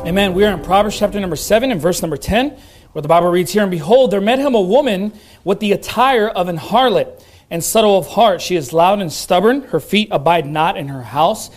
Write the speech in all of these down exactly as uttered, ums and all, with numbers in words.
Amen. We are in Proverbs chapter number seven and verse number ten, where the Bible reads here, "And behold, there met him a woman with the attire of an harlot, and subtle of heart. She is loud and stubborn. Her feet abide not in her house.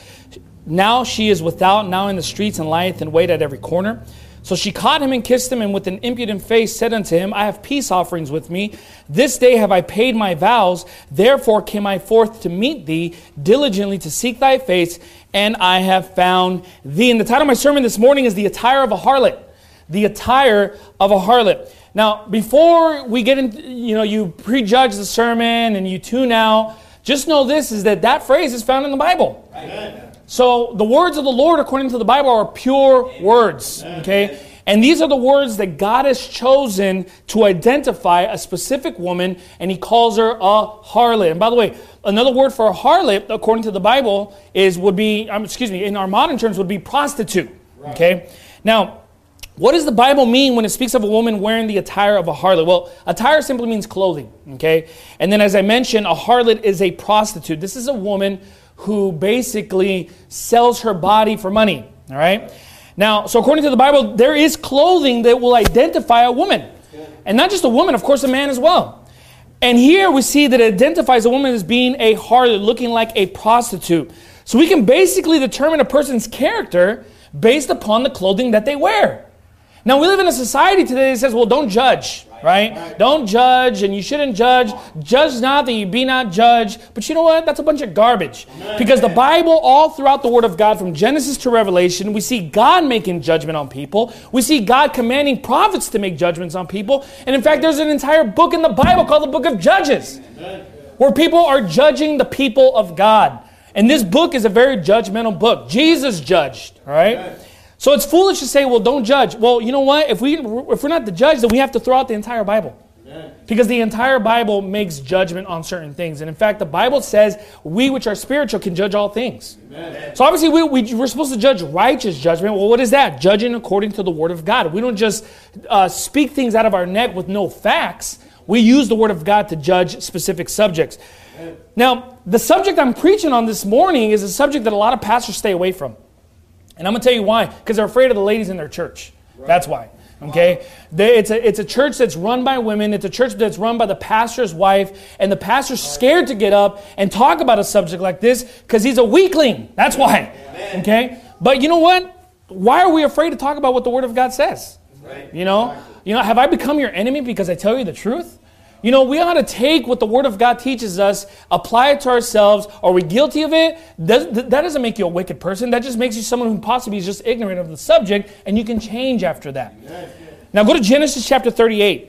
Now she is without, now in the streets, and lieth in wait at every corner. So she caught him and kissed him, and with an impudent face said unto him, I have peace offerings with me. This day have I paid my vows. Therefore came I forth to meet thee, diligently to seek thy face, and I have found thee." And the title of my sermon this morning is The Attire of a Harlot. The Attire of a Harlot. Now, before we get into, you know, you prejudge the sermon and you tune out, just know this, is that that phrase is found in the Bible. Amen. So the words of the Lord, according to the Bible, are pure words. Okay? And these are the words that God has chosen to identify a specific woman, and He calls her a harlot. And by the way, another word for a harlot, according to the Bible, is would be, um, excuse me, in our modern terms, would be prostitute. Okay? Now, what does the Bible mean when it speaks of a woman wearing the attire of a harlot? Well, attire simply means clothing, okay? And then as I mentioned, a harlot is a prostitute. This is a woman who basically sells her body for money, all right? Now, so according to the Bible, there is clothing that will identify a woman. And not just a woman, of course, a man as well. And here we see that it identifies a woman as being a harlot, looking like a prostitute. So we can basically determine a person's character based upon the clothing that they wear. Now, we live in a society today that says, well, don't judge, right? right? Don't judge, and you shouldn't judge. Judge not that you be not judged. But you know what? That's a bunch of garbage. Because the Bible, all throughout the Word of God, from Genesis to Revelation, we see God making judgment on people. We see God commanding prophets to make judgments on people. And in fact, there's an entire book in the Bible called the Book of Judges, where people are judging the people of God. And this book is a very judgmental book. Jesus judged, all right? So it's foolish to say, well, don't judge. Well, you know what? If, we, if we're not the judge, then we have to throw out the entire Bible. Amen. Because the entire Bible makes judgment on certain things. And in fact, the Bible says we which are spiritual can judge all things. Amen. So obviously we, we, we're supposed to judge righteous judgment. Well, what is that? Judging according to the Word of God. We don't just uh, speak things out of our neck with no facts. We use the Word of God to judge specific subjects. Amen. Now, the subject I'm preaching on this morning is a subject that a lot of pastors stay away from. And I'm going to tell you why. Because they're afraid of the ladies in their church. Right. That's why. Okay? They, it's, a, it's a church that's run by women. It's a church that's run by the pastor's wife. And the pastor's scared to get up and talk about a subject like this because he's a weakling. That's why. Okay? But you know what? Why are we afraid to talk about what the Word of God says? Right. You know? You know, have I become your enemy because I tell you the truth? You know, we ought to take what the Word of God teaches us, apply it to ourselves. Are we guilty of it? That, that doesn't make you a wicked person. That just makes you someone who possibly is just ignorant of the subject, and you can change after that. Yes. Now go to Genesis chapter thirty-eight.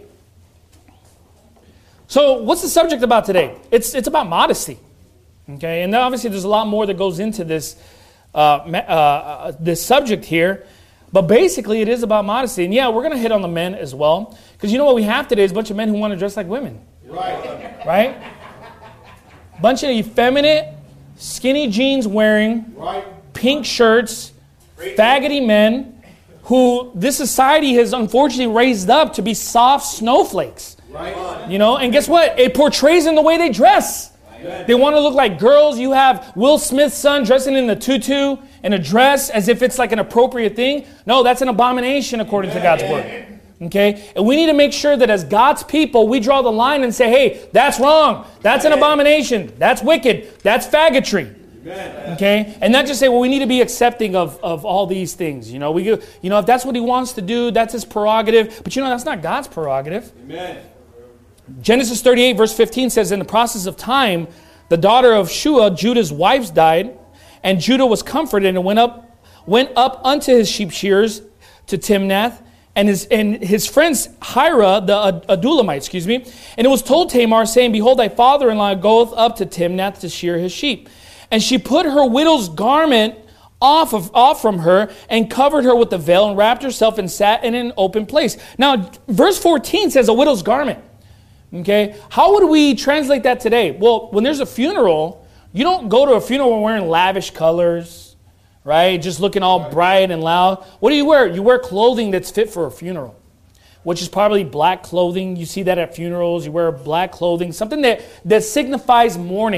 So what's the subject about today? It's, it's about modesty. Okay, and obviously there's a lot more that goes into this, uh, uh, this subject here. But basically, it is about modesty. And yeah, we're going to hit on the men as well. Because you know what we have today is a bunch of men who want to dress like women. Right. Right? Bunch of effeminate, skinny jeans wearing, right. Pink shirts, faggoty men who this society has unfortunately raised up to be soft snowflakes. Right. You know, and guess what? It portrays in the way they dress. Right. They want to look like girls. You have Will Smith's son dressing in the tutu and a dress as if it's like an appropriate thing. No, that's an abomination according to God's word. Okay? And we need to make sure that as God's people, we draw the line and say, hey, that's wrong. That's an abomination. That's wicked. That's faggotry. Okay? And not just say, well, we need to be accepting of, of all these things. You know, we, you know, if that's what he wants to do, that's his prerogative. But you know, that's not God's prerogative. Amen. Genesis thirty-eight verse fifteen says, in the process of time, the daughter of Shua, Judah's wives, died, and Judah was comforted and went up, went up unto his sheep shearers to Timnath, and his and his friends Hira, the Adulamite, excuse me. And it was told Tamar, saying, behold, thy father-in-law goeth up to Timnath to shear his sheep. And she put her widow's garment off of off from her, and covered her with the veil, and wrapped herself, and sat in an open place. Now, verse fourteen says a widow's garment. Okay, how would we translate that today? Well, when there's a funeral, you don't go to a funeral wearing lavish colors, right? Just looking all bright and loud. What do you wear? You wear clothing that's fit for a funeral, which is probably black clothing. You see that at funerals. You wear black clothing, something that, that signifies mourning.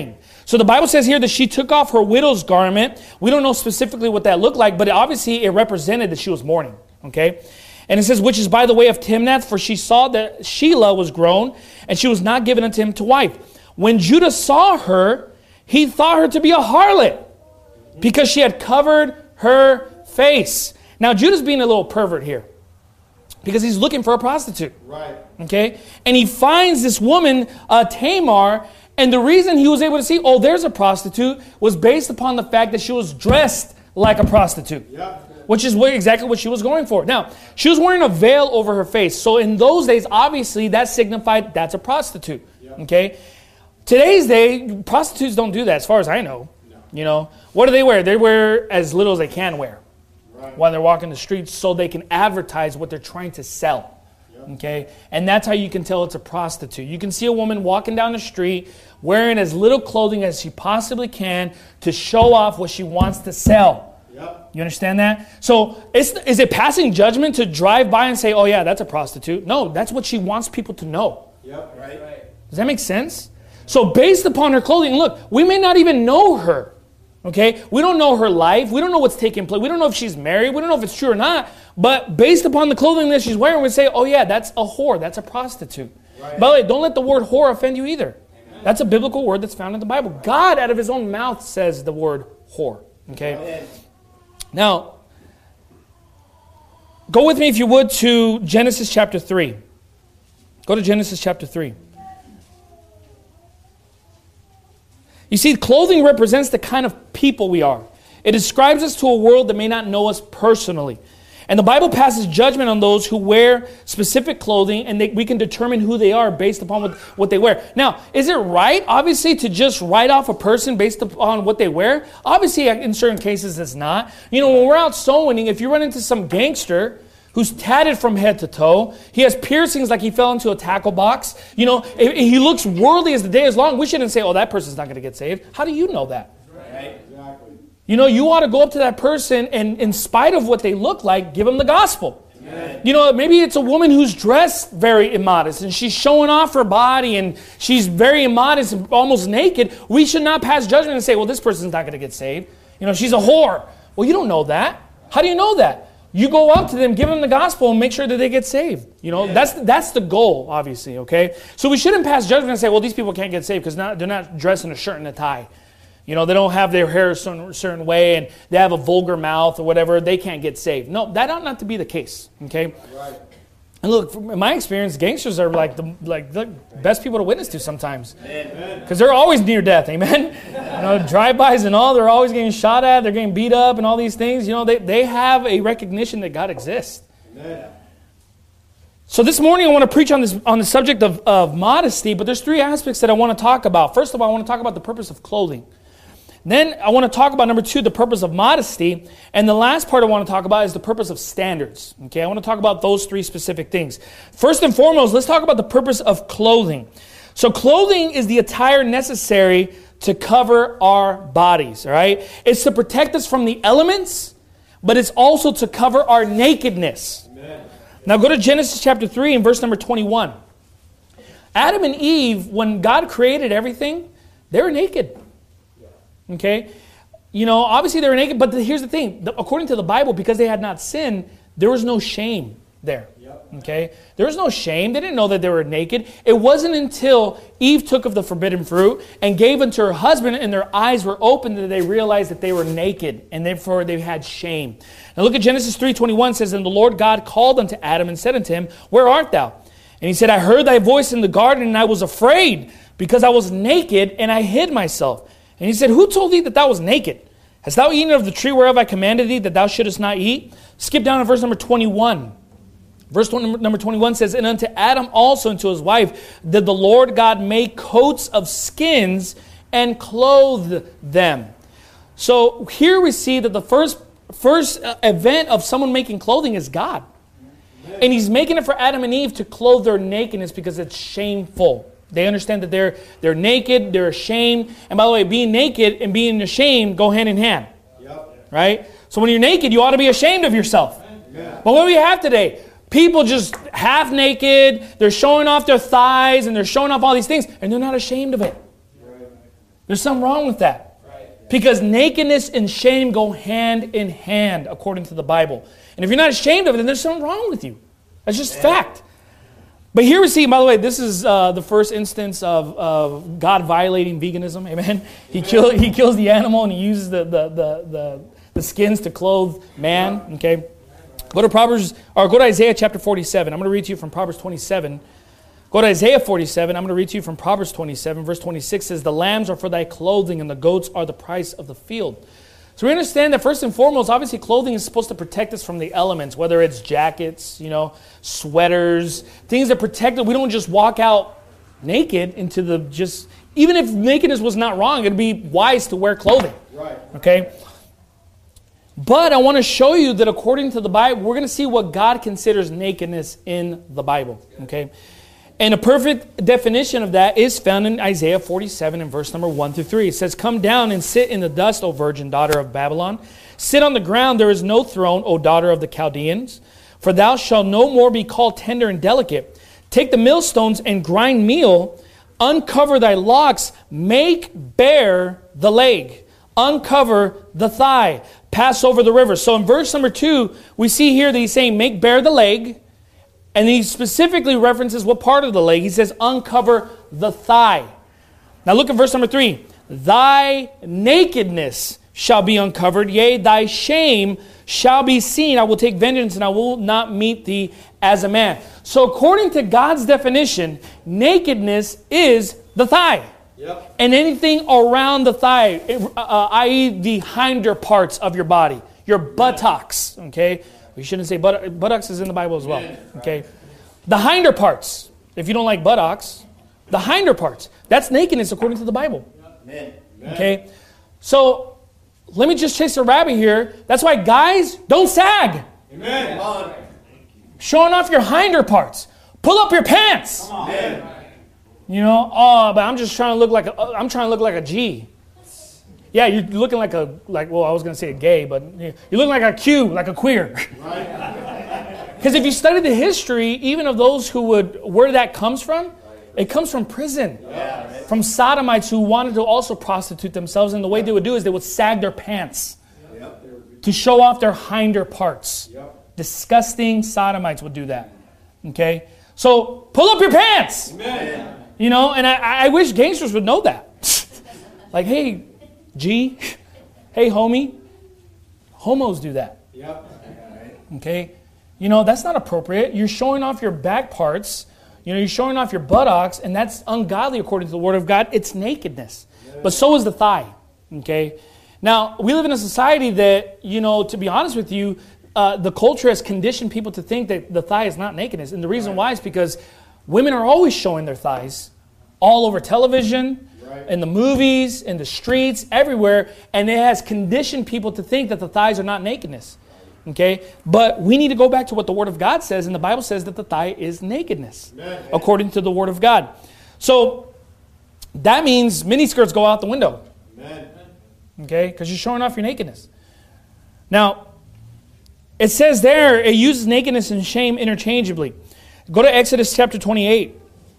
So the Bible says here that she took off her widow's garment. We don't know specifically what that looked like, but obviously it represented that she was mourning. Okay? And it says, which is by the way of Timnath, for she saw that Shelah was grown, and she was not given unto him to wife. When Judah saw her, he thought her to be a harlot, because she had covered her face. Now Judah's being a little pervert here, because he's looking for a prostitute. Right. Okay? And he finds this woman, uh, Tamar, and the reason he was able to see, oh, there's a prostitute, was based upon the fact that she was dressed like a prostitute. Yep. Which is what, exactly what she was going for. Now, she was wearing a veil over her face. So in those days, obviously, that signified that's a prostitute. Yep. Okay? Today's day, prostitutes don't do that, as far as I know. No. You know, what do they wear? They wear as little as they can wear. Right. While they're walking the streets, so they can advertise what they're trying to sell. Okay, and that's how you can tell it's a prostitute. You can see a woman walking down the street wearing as little clothing as she possibly can to show off what she wants to sell. Yep. You understand that? So is, is it passing judgment to drive by and say, oh yeah, that's a prostitute? No, that's what she wants people to know. Yep. Right. Does that make sense? So based upon her clothing, look, we may not even know her. Okay, we don't know her life. We don't know what's taking place. We don't know if she's married. We don't know if it's true or not. But based upon the clothing that she's wearing, we say, oh yeah, that's a whore. That's a prostitute. Right. By the way, don't let the word whore offend you either. Amen. That's a biblical word that's found in the Bible. God out of his own mouth says the word whore. Okay. Amen. Now, go with me if you would to Genesis chapter three. Go to Genesis chapter three. You see, clothing represents the kind of people we are. It describes us to a world that may not know us personally. And the Bible passes judgment on those who wear specific clothing, and they, we can determine who they are based upon what, what they wear. Now, is it right, obviously, to just write off a person based upon what they wear? Obviously, in certain cases, it's not. You know, when we're out soul winning, if you run into some gangster who's tatted from head to toe, he has piercings like he fell into a tackle box, you know, if he looks worldly as the day is long, we shouldn't say, oh, that person's not going to get saved. How do you know that? Right. Exactly. You know, you ought to go up to that person and, in spite of what they look like, give them the gospel. Amen. You know, maybe it's a woman who's dressed very immodest and she's showing off her body and she's very immodest and almost naked. We should not pass judgment and say, well, this person's not going to get saved. You know, she's a whore. Well, you don't know that. How do you know that? You go up to them, give them the gospel, and make sure that they get saved. You know, yeah. that's that's the goal, obviously, okay? So we shouldn't pass judgment and say, well, these people can't get saved because they're not dressed in a shirt and a tie. You know, they don't have their hair a certain, certain way and they have a vulgar mouth or whatever. They can't get saved. No, that ought not to be the case, okay? Right. And look, from my experience, gangsters are like the like the best people to witness to sometimes. Because they're always near death, amen? You know, drive-bys and all, they're always getting shot at, they're getting beat up and all these things. You know, they, they have a recognition that God exists. Amen. So this morning I want to preach on this on the subject of, of modesty, but there's three aspects that I want to talk about. First of all, I want to talk about the purpose of clothing. Then I want to talk about, number two, the purpose of modesty. And the last part I want to talk about is the purpose of standards. Okay, I want to talk about those three specific things. First and foremost, let's talk about the purpose of clothing. So clothing is the attire necessary to cover our bodies, all right? It's to protect us from the elements, but it's also to cover our nakedness. Amen. Now go to Genesis chapter three and verse number twenty-one. Adam and Eve, when God created everything, they were naked. Okay, you know, obviously they were naked, but the, here's the thing. The, according to the Bible, because they had not sinned, there was no shame there. Yep. Okay, there was no shame. They didn't know that they were naked. It wasn't until Eve took of the forbidden fruit and gave unto her husband, and their eyes were opened, that they realized that they were naked, and therefore they had shame. Now look at Genesis three twenty-one. Says, and the Lord God called unto Adam and said unto him, where art thou? And he said, I heard thy voice in the garden, and I was afraid, because I was naked, and I hid myself. And he said, who told thee that thou was naked? Hast thou eaten of the tree whereof I commanded thee that thou shouldest not eat? Skip down to verse number twenty-one. Verse number twenty-one says, and unto Adam also and to his wife did the Lord God make coats of skins and clothe them. So here we see that the first, first event of someone making clothing is God. And he's making it for Adam and Eve to clothe their nakedness because it's shameful. They understand that they're they're naked, they're ashamed. And by the way, being naked and being ashamed go hand in hand. Yep. Right? So when you're naked, you ought to be ashamed of yourself. Yeah. But what do we have today? People just half naked, they're showing off their thighs and they're showing off all these things, and they're not ashamed of it. There's something wrong with that. Because nakedness and shame go hand in hand, according to the Bible. And if you're not ashamed of it, then there's something wrong with you. That's just fact. But here we see, by the way, this is uh, the first instance of, of God violating veganism. Amen. He kill, he kills the animal and he uses the the, the the the skins to clothe man. Okay. Go to Proverbs or go to Isaiah chapter forty-seven. I'm going to read to you from Proverbs twenty-seven. Go to Isaiah forty-seven. I'm going to read to you from Proverbs twenty-seven. Verse twenty-six says, "The lambs are for thy clothing, and the goats are the price of the field." So we understand that first and foremost, obviously clothing is supposed to protect us from the elements, whether it's jackets, you know, sweaters, things that protect us. We don't just walk out naked into the just, even if nakedness was not wrong, it'd be wise to wear clothing. Right. Okay? But I want to show you that according to the Bible, we're going to see what God considers nakedness in the Bible. Okay? And a perfect definition of that is found in Isaiah forty-seven and verse number one through three. It says, "Come down and sit in the dust, O virgin daughter of Babylon. Sit on the ground, there is no throne, O daughter of the Chaldeans. For thou shalt no more be called tender and delicate. Take the millstones and grind meal. Uncover thy locks, make bare the leg. Uncover the thigh. Pass over the river." So in verse number two, we see here that he's saying, make bare the leg. And he specifically references what part of the leg. He says, uncover the thigh. Now look at verse number three. "Thy nakedness shall be uncovered, yea, thy shame shall be seen. I will take vengeance, and I will not meet thee as a man." So according to God's definition, nakedness is the thigh. Yep. And anything around the thigh, uh, that is the hinder parts of your body, your buttocks, okay? We shouldn't say but, buttocks is in the Bible as well. Okay, the hinder parts. If you don't like buttocks, the hinder parts. That's nakedness according to the Bible. Okay, so let me just chase a rabbit here. That's why guys don't sag. Amen. Showing off your hinder parts. Pull up your pants. You know, oh, but I'm just trying to look like a, I'm trying to look like a G. Yeah, you're looking like a, like, well, I was going to say a gay, but you're looking like a Q, like a queer. Because if you study the history, even of those who would, where that comes from, it comes from prison. Yeah, right. From sodomites who wanted to also prostitute themselves. And the way they would do is they would sag their pants yep. to show off their hinder parts. Yep. Disgusting sodomites would do that. Okay? So, pull up your pants! Amen. You know, and I, I wish gangsters would know that. Like, hey, G, hey homie, homos do that. Yep. Okay? You know, that's not appropriate. You're showing off your back parts. You know, you're showing off your buttocks, and that's ungodly according to the Word of God. It's nakedness. Yeah. But so is the thigh. Okay? Now, we live in a society that, you know, to be honest with you, uh, the culture has conditioned people to think that the thigh is not nakedness. And the reason right. why is because women are always showing their thighs all over television, right. in the movies, in the streets, everywhere. And it has conditioned people to think that the thighs are not nakedness. Okay? But we need to go back to what the Word of God says. And the Bible says that the thigh is nakedness. Amen. According to the Word of God. So that means miniskirts go out the window. Amen. Okay? Because you're showing off your nakedness. Now, it says there, it uses nakedness and shame interchangeably. Go to Exodus chapter twenty-eight.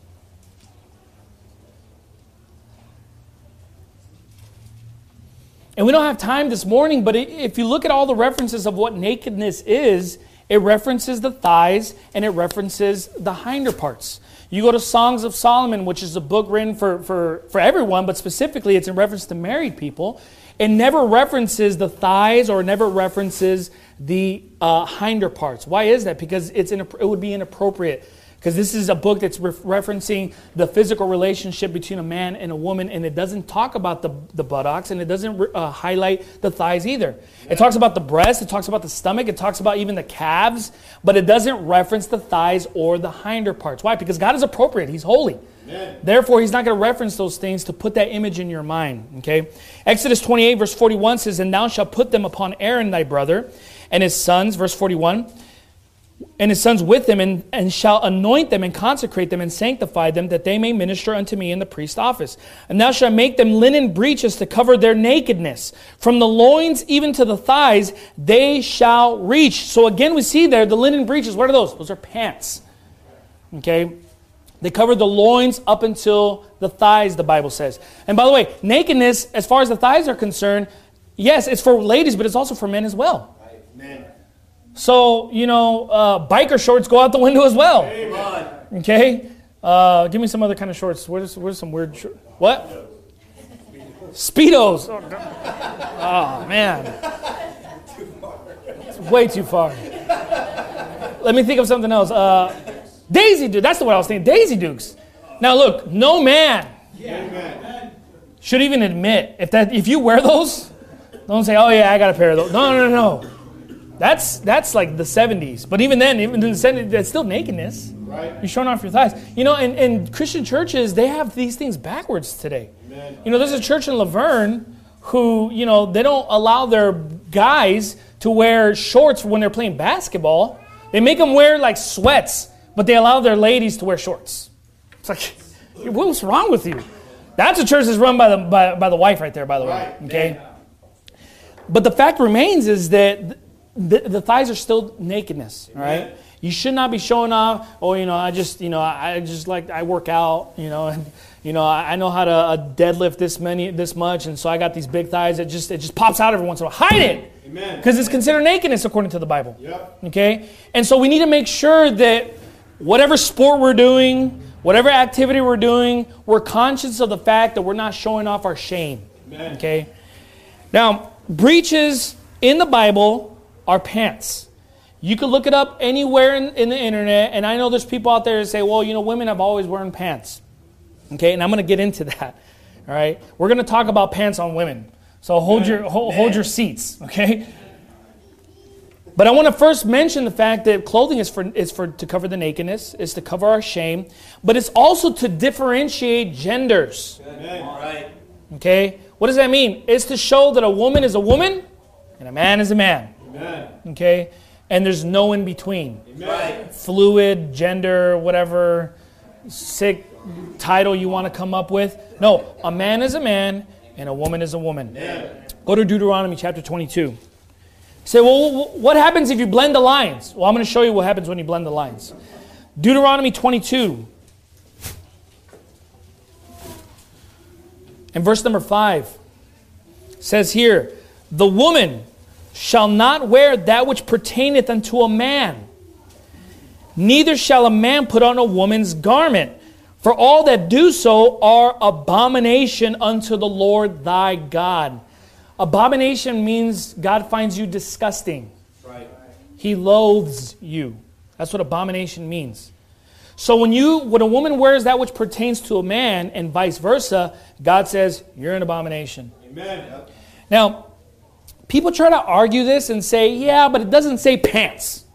And we don't have time this morning, but if you look at all the references of what nakedness is, it references the thighs and it references the hinder parts. You go to Songs of Solomon, which is a book written for, for, for everyone, but specifically it's in reference to married people. It never references the thighs or never references the uh, hinder parts. Why is that? Because it's in, it would be inappropriate. Because this is a book that's re- referencing the physical relationship between a man and a woman, and it doesn't talk about the, the buttocks, and it doesn't uh, highlight the thighs either. Yeah. It talks about the breast, it talks about the stomach, it talks about even the calves, but it doesn't reference the thighs or the hinder parts. Why? Because God is appropriate. He's holy. Amen. Therefore, He's not going to reference those things to put that image in your mind. Okay? Exodus twenty-eight, verse forty-one says, "And thou shalt put them upon Aaron thy brother and his sons," verse forty-one, "and his sons with them, and, and shall anoint them and consecrate them and sanctify them, that they may minister unto me in the priest's office. And thou shalt make them linen breeches to cover their nakedness. From the loins even to the thighs they shall reach." So again we see there the linen breeches. What are those? Those are pants. Okay? They cover the loins up until the the thighs, the Bible says. And by the way, nakedness, as far as the thighs are concerned, yes, it's for ladies, but it's also for men as well. Amen. So, you know, uh, biker shorts go out the window as well. Amen. Okay? Uh, give me some other kind of shorts. Where's, where's some weird shorts? What? Speedos. Oh, man. It's way too far. Let me think of something else. Uh, Daisy Duke. That's the word I was thinking. Daisy Dukes. Now, look, no man should even admit, if that if you wear those, don't say, oh, yeah, I got a pair of those. No, no, no, no. That's that's like the seventies. But even then, even in the seventies, that's still nakedness. Right. You're showing off your thighs. You know, and, and Christian churches, they have these things backwards today. Amen. You know, there's a church in Laverne who, you know, they don't allow their guys to wear shorts when they're playing basketball. They make them wear like sweats, but they allow their ladies to wear shorts. It's like, what's wrong with you? That's a church that's run by the by, by the wife right there, by the way. Okay. But the fact remains is that the, the thighs are still nakedness. All right. You should not be showing off. Oh, you know, I just, you know, I just like I work out. You know, and you know, I know how to uh, deadlift this many, this much, and so I got these big thighs. It just, it just pops out every once in a while. Hide it, because it's considered nakedness according to the Bible. Yep. Okay, and so we need to make sure that whatever sport we're doing, whatever activity we're doing, we're conscious of the fact that we're not showing off our shame. Amen. Okay. Now, breeches in the Bible are pants. You can look it up anywhere in, in the internet, and I know there's people out there that say, well, you know, women have always worn pants. Okay, and I'm going to get into that. All right, we're going to talk about pants on women. So hold your hold, hold your seats, okay? But I want to first mention the fact that clothing is for is for to cover the nakedness, is to cover our shame, but it's also to differentiate genders. Amen. Right. Okay? What does that mean? It's to show that a woman is a woman and a man is a man. Amen. Okay? And there's no in between. Amen. Fluid, gender, whatever sick title you want to come up with. No, a man is a man and a woman is a woman. Amen. Go to Deuteronomy chapter twenty-two. Say, well, what happens if you blend the lines? Well, I'm going to show you what happens when you blend the lines. Deuteronomy twenty-two. And verse number five says here, the woman shall not wear that which pertaineth unto a man, neither shall a man put on a woman's garment, for all that do so are abomination unto the Lord thy God. Abomination means God finds you disgusting. Right. He loathes you. That's what abomination means. So when you, when a woman wears that which pertains to a man and vice versa, God says, you're an abomination. Amen. Yep. Now, people try to argue this and say, yeah, but it doesn't say pants.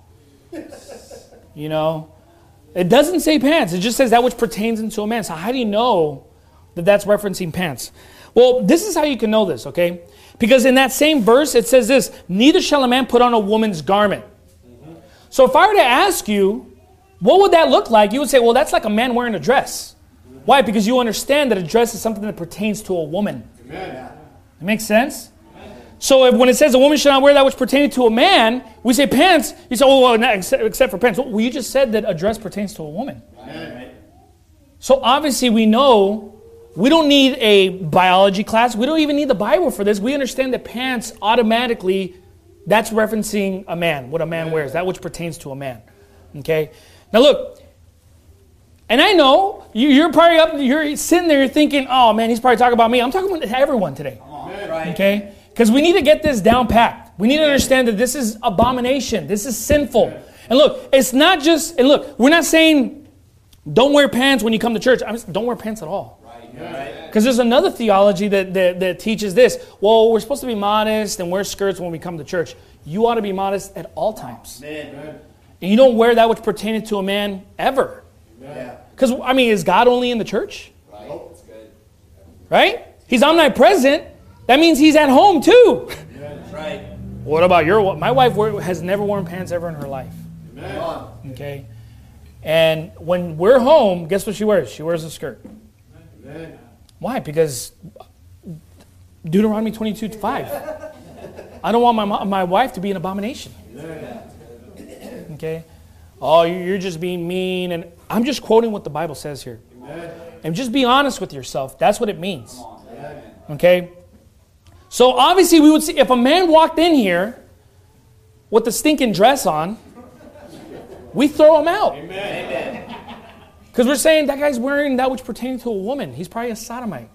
You know, it doesn't say pants. It just says that which pertains into a man. So how do you know that that's referencing pants? Well, this is how you can know this, okay? Because in that same verse, it says this, neither shall a man put on a woman's garment. Mm-hmm. So if I were to ask you, what would that look like? You would say, well, that's like a man wearing a dress. Mm-hmm. Why? Because you understand that a dress is something that pertains to a woman. Amen. It makes sense? So if, when it says a woman should not wear that which pertains to a man, we say pants. You say, oh, well, not except, except for pants. Well, you just said that a dress pertains to a woman. Amen. So obviously we know we don't need a biology class. We don't even need the Bible for this. We understand that pants automatically, that's referencing a man, what a man wears, that which pertains to a man. Okay? Now look, and I know you, you're probably up, you're sitting there thinking, oh man, he's probably talking about me. I'm talking about everyone today. Okay? Because we need to get this down packed. We need to understand that this is abomination. This is sinful. And look, it's not just, and look, we're not saying don't wear pants when you come to church. I'm just, don't wear pants at all. Because there's another theology that, that, that teaches this. Well, we're supposed to be modest and wear skirts when we come to church. You ought to be modest at all times. Amen. And you don't wear that which pertaineth to a man ever. Because, I mean, is God only in the church? Right. Right? He's omnipresent. That means he's at home too. That's right. What about your? My wife has never worn pants ever in her life. Amen. Okay. And when we're home, guess what she wears? She wears a skirt. Amen. Why? Because Deuteronomy twenty-two five. I don't want my my wife to be an abomination. Okay. Oh, you're just being mean, and I'm just quoting what the Bible says here. Amen. And just be honest with yourself. That's what it means. Okay? So obviously we would see, if a man walked in here with the stinking dress on, we throw him out. Because we're saying that guy's wearing that which pertains to a woman. He's probably a sodomite.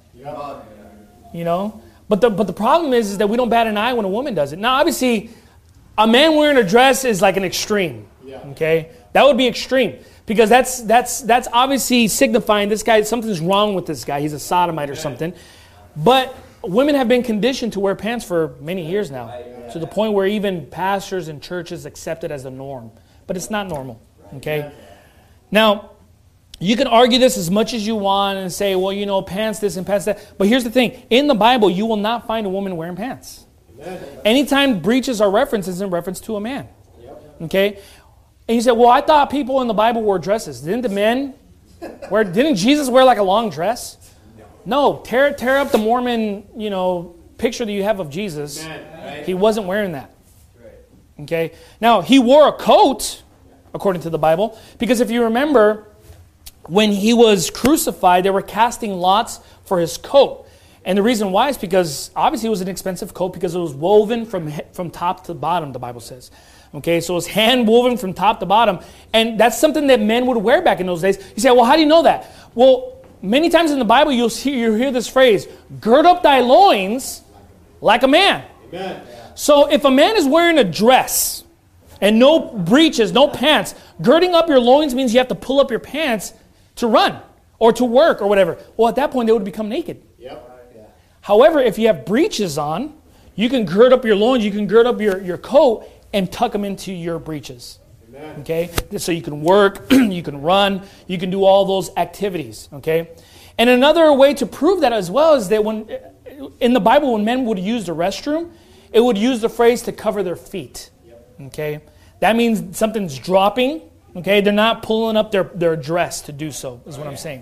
You know? But the but the problem is, is that we don't bat an eye when a woman does it. Now, obviously, a man wearing a dress is like an extreme. Okay? That would be extreme. Because that's that's that's obviously signifying this guy, something's wrong with this guy. He's a sodomite or something. But women have been conditioned to wear pants for many years now. To the point where even pastors and churches accept it as the norm. But it's not normal. Okay? Now, you can argue this as much as you want and say, well, you know, pants this and pants that. But here's the thing. In the Bible, you will not find a woman wearing pants. Anytime breeches are referenced, it's in reference to a man. Okay? And you say, well, I thought people in the Bible wore dresses. Didn't the men wear, didn't Jesus wear like a long dress? No. Tear, tear up the Mormon, you know, picture that you have of Jesus. He wasn't wearing that. Okay? Now, he wore a coat, according to the Bible, because if you remember, when he was crucified, they were casting lots for his coat. And the reason why is because obviously it was an expensive coat because it was woven from from top to bottom, the Bible says. Okay, so it was hand woven from top to bottom. And that's something that men would wear back in those days. You say, well, how do you know that? Well, many times in the Bible you'll hear, you'll hear this phrase, gird up thy loins like a man. Amen. So if a man is wearing a dress and no breeches, no pants, girding up your loins means you have to pull up your pants to run or to work or whatever. Well, at that point, they would become naked. Yep. Yeah. However, if you have breeches on, you can gird up your loins, you can gird up your, your coat and tuck them into your breeches. Amen. Okay? So you can work, you can run, you can do all those activities. Okay? And another way to prove that as well is that when in the Bible, when men would use the restroom, it would use the phrase to cover their feet. Yep. Okay? That means something's dropping. Okay, they're not pulling up their, their dress to do so, is what I'm saying.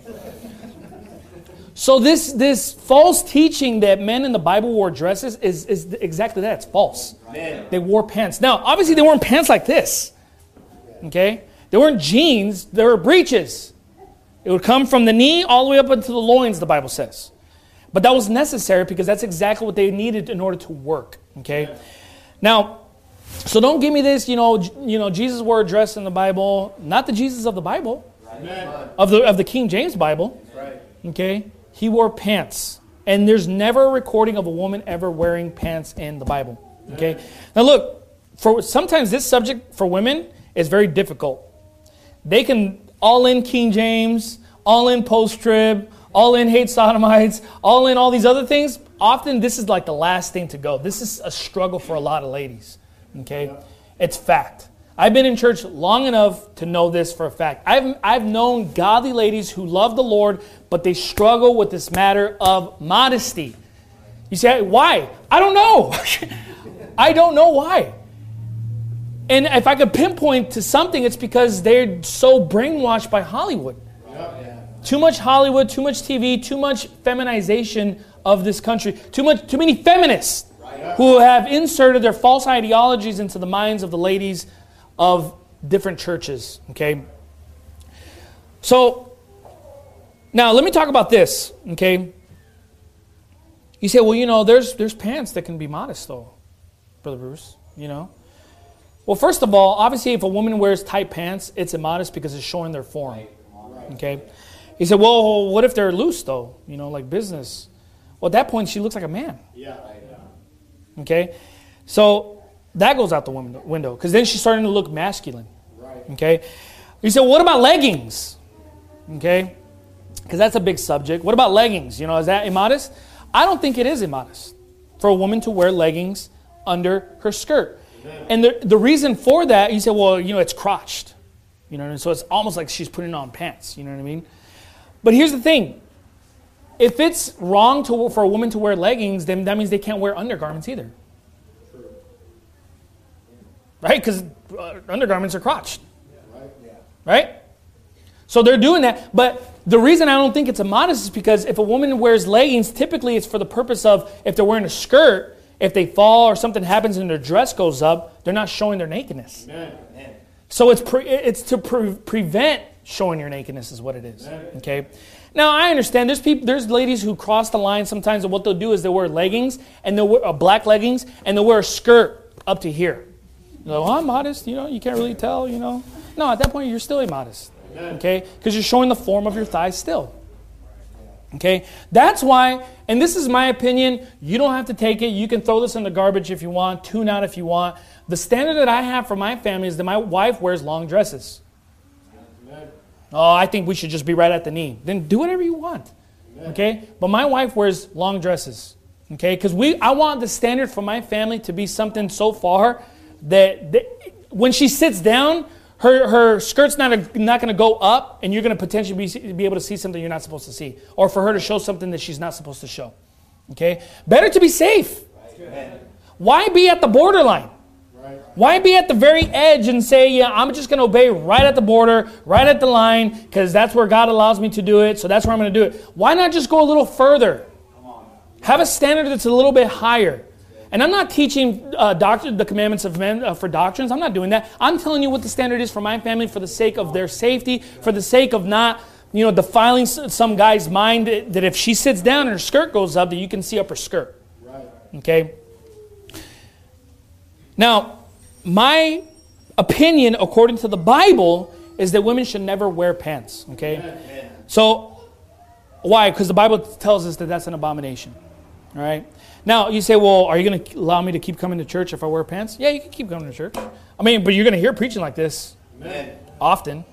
So this this false teaching that men in the Bible wore dresses is, is exactly that. It's false. Amen. They wore pants. Now, obviously they weren't pants like this. Okay? They weren't jeans. They were breeches. It would come from the knee all the way up into the loins, the Bible says. But that was necessary because that's exactly what they needed in order to work. Okay? Amen. Now, so don't give me this, you know, you know, Jesus wore a dress in the Bible. Not the Jesus of the Bible. Amen. Of the of the King James Bible. Right. Okay? He wore pants. And there's never a recording of a woman ever wearing pants in the Bible. Okay? Amen. Now look, for sometimes this subject for women is very difficult. They can all in King James, all in post-trib, all in hate sodomites, all in all these other things. Often this is like the last thing to go. This is a struggle for a lot of ladies. Okay? Yeah. It's fact. I've been in church long enough to know this for a fact. I've I've known godly ladies who love the Lord, but they struggle with this matter of modesty. You say, why? I don't know. I don't know why. And if I could pinpoint to something, it's because they're so brainwashed by Hollywood. Yeah. Too much Hollywood, too much T V, too much feminization of this country. Too much, too many feminists who have inserted their false ideologies into the minds of the ladies of different churches. Okay? So, now let me talk about this. Okay? You say, well, you know, there's there's pants that can be modest, though, Brother Bruce. You know? Well, first of all, obviously, if a woman wears tight pants, it's immodest because it's showing their form. Okay? He said, well, what if they're loose, though? You know, like business. Well, at that point, she looks like a man. Yeah. Okay? So, that goes out the window. Because then she's starting to look masculine. Okay? You say, well, what about leggings? Okay? Because that's a big subject. What about leggings? You know, is that immodest? I don't think it is immodest for a woman to wear leggings under her skirt. Amen. And the, the reason for that, you say, well, you know, it's crotched. You know, so it's almost like she's putting on pants. You know what I mean? But here's the thing. If it's wrong to, for a woman to wear leggings, then that means they can't wear undergarments either. True. Right? Because uh, undergarments are crotched. Yeah. Right? Yeah. Right? So they're doing that. But the reason I don't think it's immodest is because if a woman wears leggings, typically it's for the purpose of if they're wearing a skirt, if they fall or something happens and their dress goes up, they're not showing their nakedness. Amen. So it's pre- it's to pre- prevent showing your nakedness is what it is. Amen. Okay? Now, I understand there's people, there's ladies who cross the line sometimes, and what they'll do is they'll wear leggings, and they'll wear uh, black leggings, and they'll wear a skirt up to here. They're like, well, I'm modest, you know, you can't really tell, you know. No, at that point, you're still immodest, okay? Because you're showing the form of your thighs still. Okay, that's why, and this is my opinion, you don't have to take it. You can throw this in the garbage if you want, tune out if you want. The standard that I have for my family is that my wife wears long dresses. Amen. Oh, I think we should just be right at the knee. Then do whatever you want. Amen. Okay, but my wife wears long dresses. Okay, because we, I want the standard for my family to be something so far that, that when she sits down, Her her skirt's not a, not going to go up, and you're going to potentially be, be able to see something you're not supposed to see, or for her to show something that she's not supposed to show. Okay, better to be safe. Right. Why be at the borderline? Right. Why be at the very edge and say, yeah, I'm just going to obey right at the border, right at the line, because that's where God allows me to do it, so that's where I'm going to do it. Why not just go a little further? Have a standard that's a little bit higher. And I'm not teaching uh, doctor, the commandments of men uh, for doctrines. I'm not doing that. I'm telling you what the standard is for my family for the sake of their safety, for the sake of not, you know, defiling some guy's mind that if she sits down and her skirt goes up, that you can see up her skirt. Right. Okay? Now, my opinion, according to the Bible, is that women should never wear pants. Okay? Amen. So, why? Because the Bible tells us that that's an abomination. All right? Now, you say, well, are you going to allow me to keep coming to church if I wear pants? Yeah, you can keep coming to church. I mean, but you're going to hear preaching like this Amen. Often.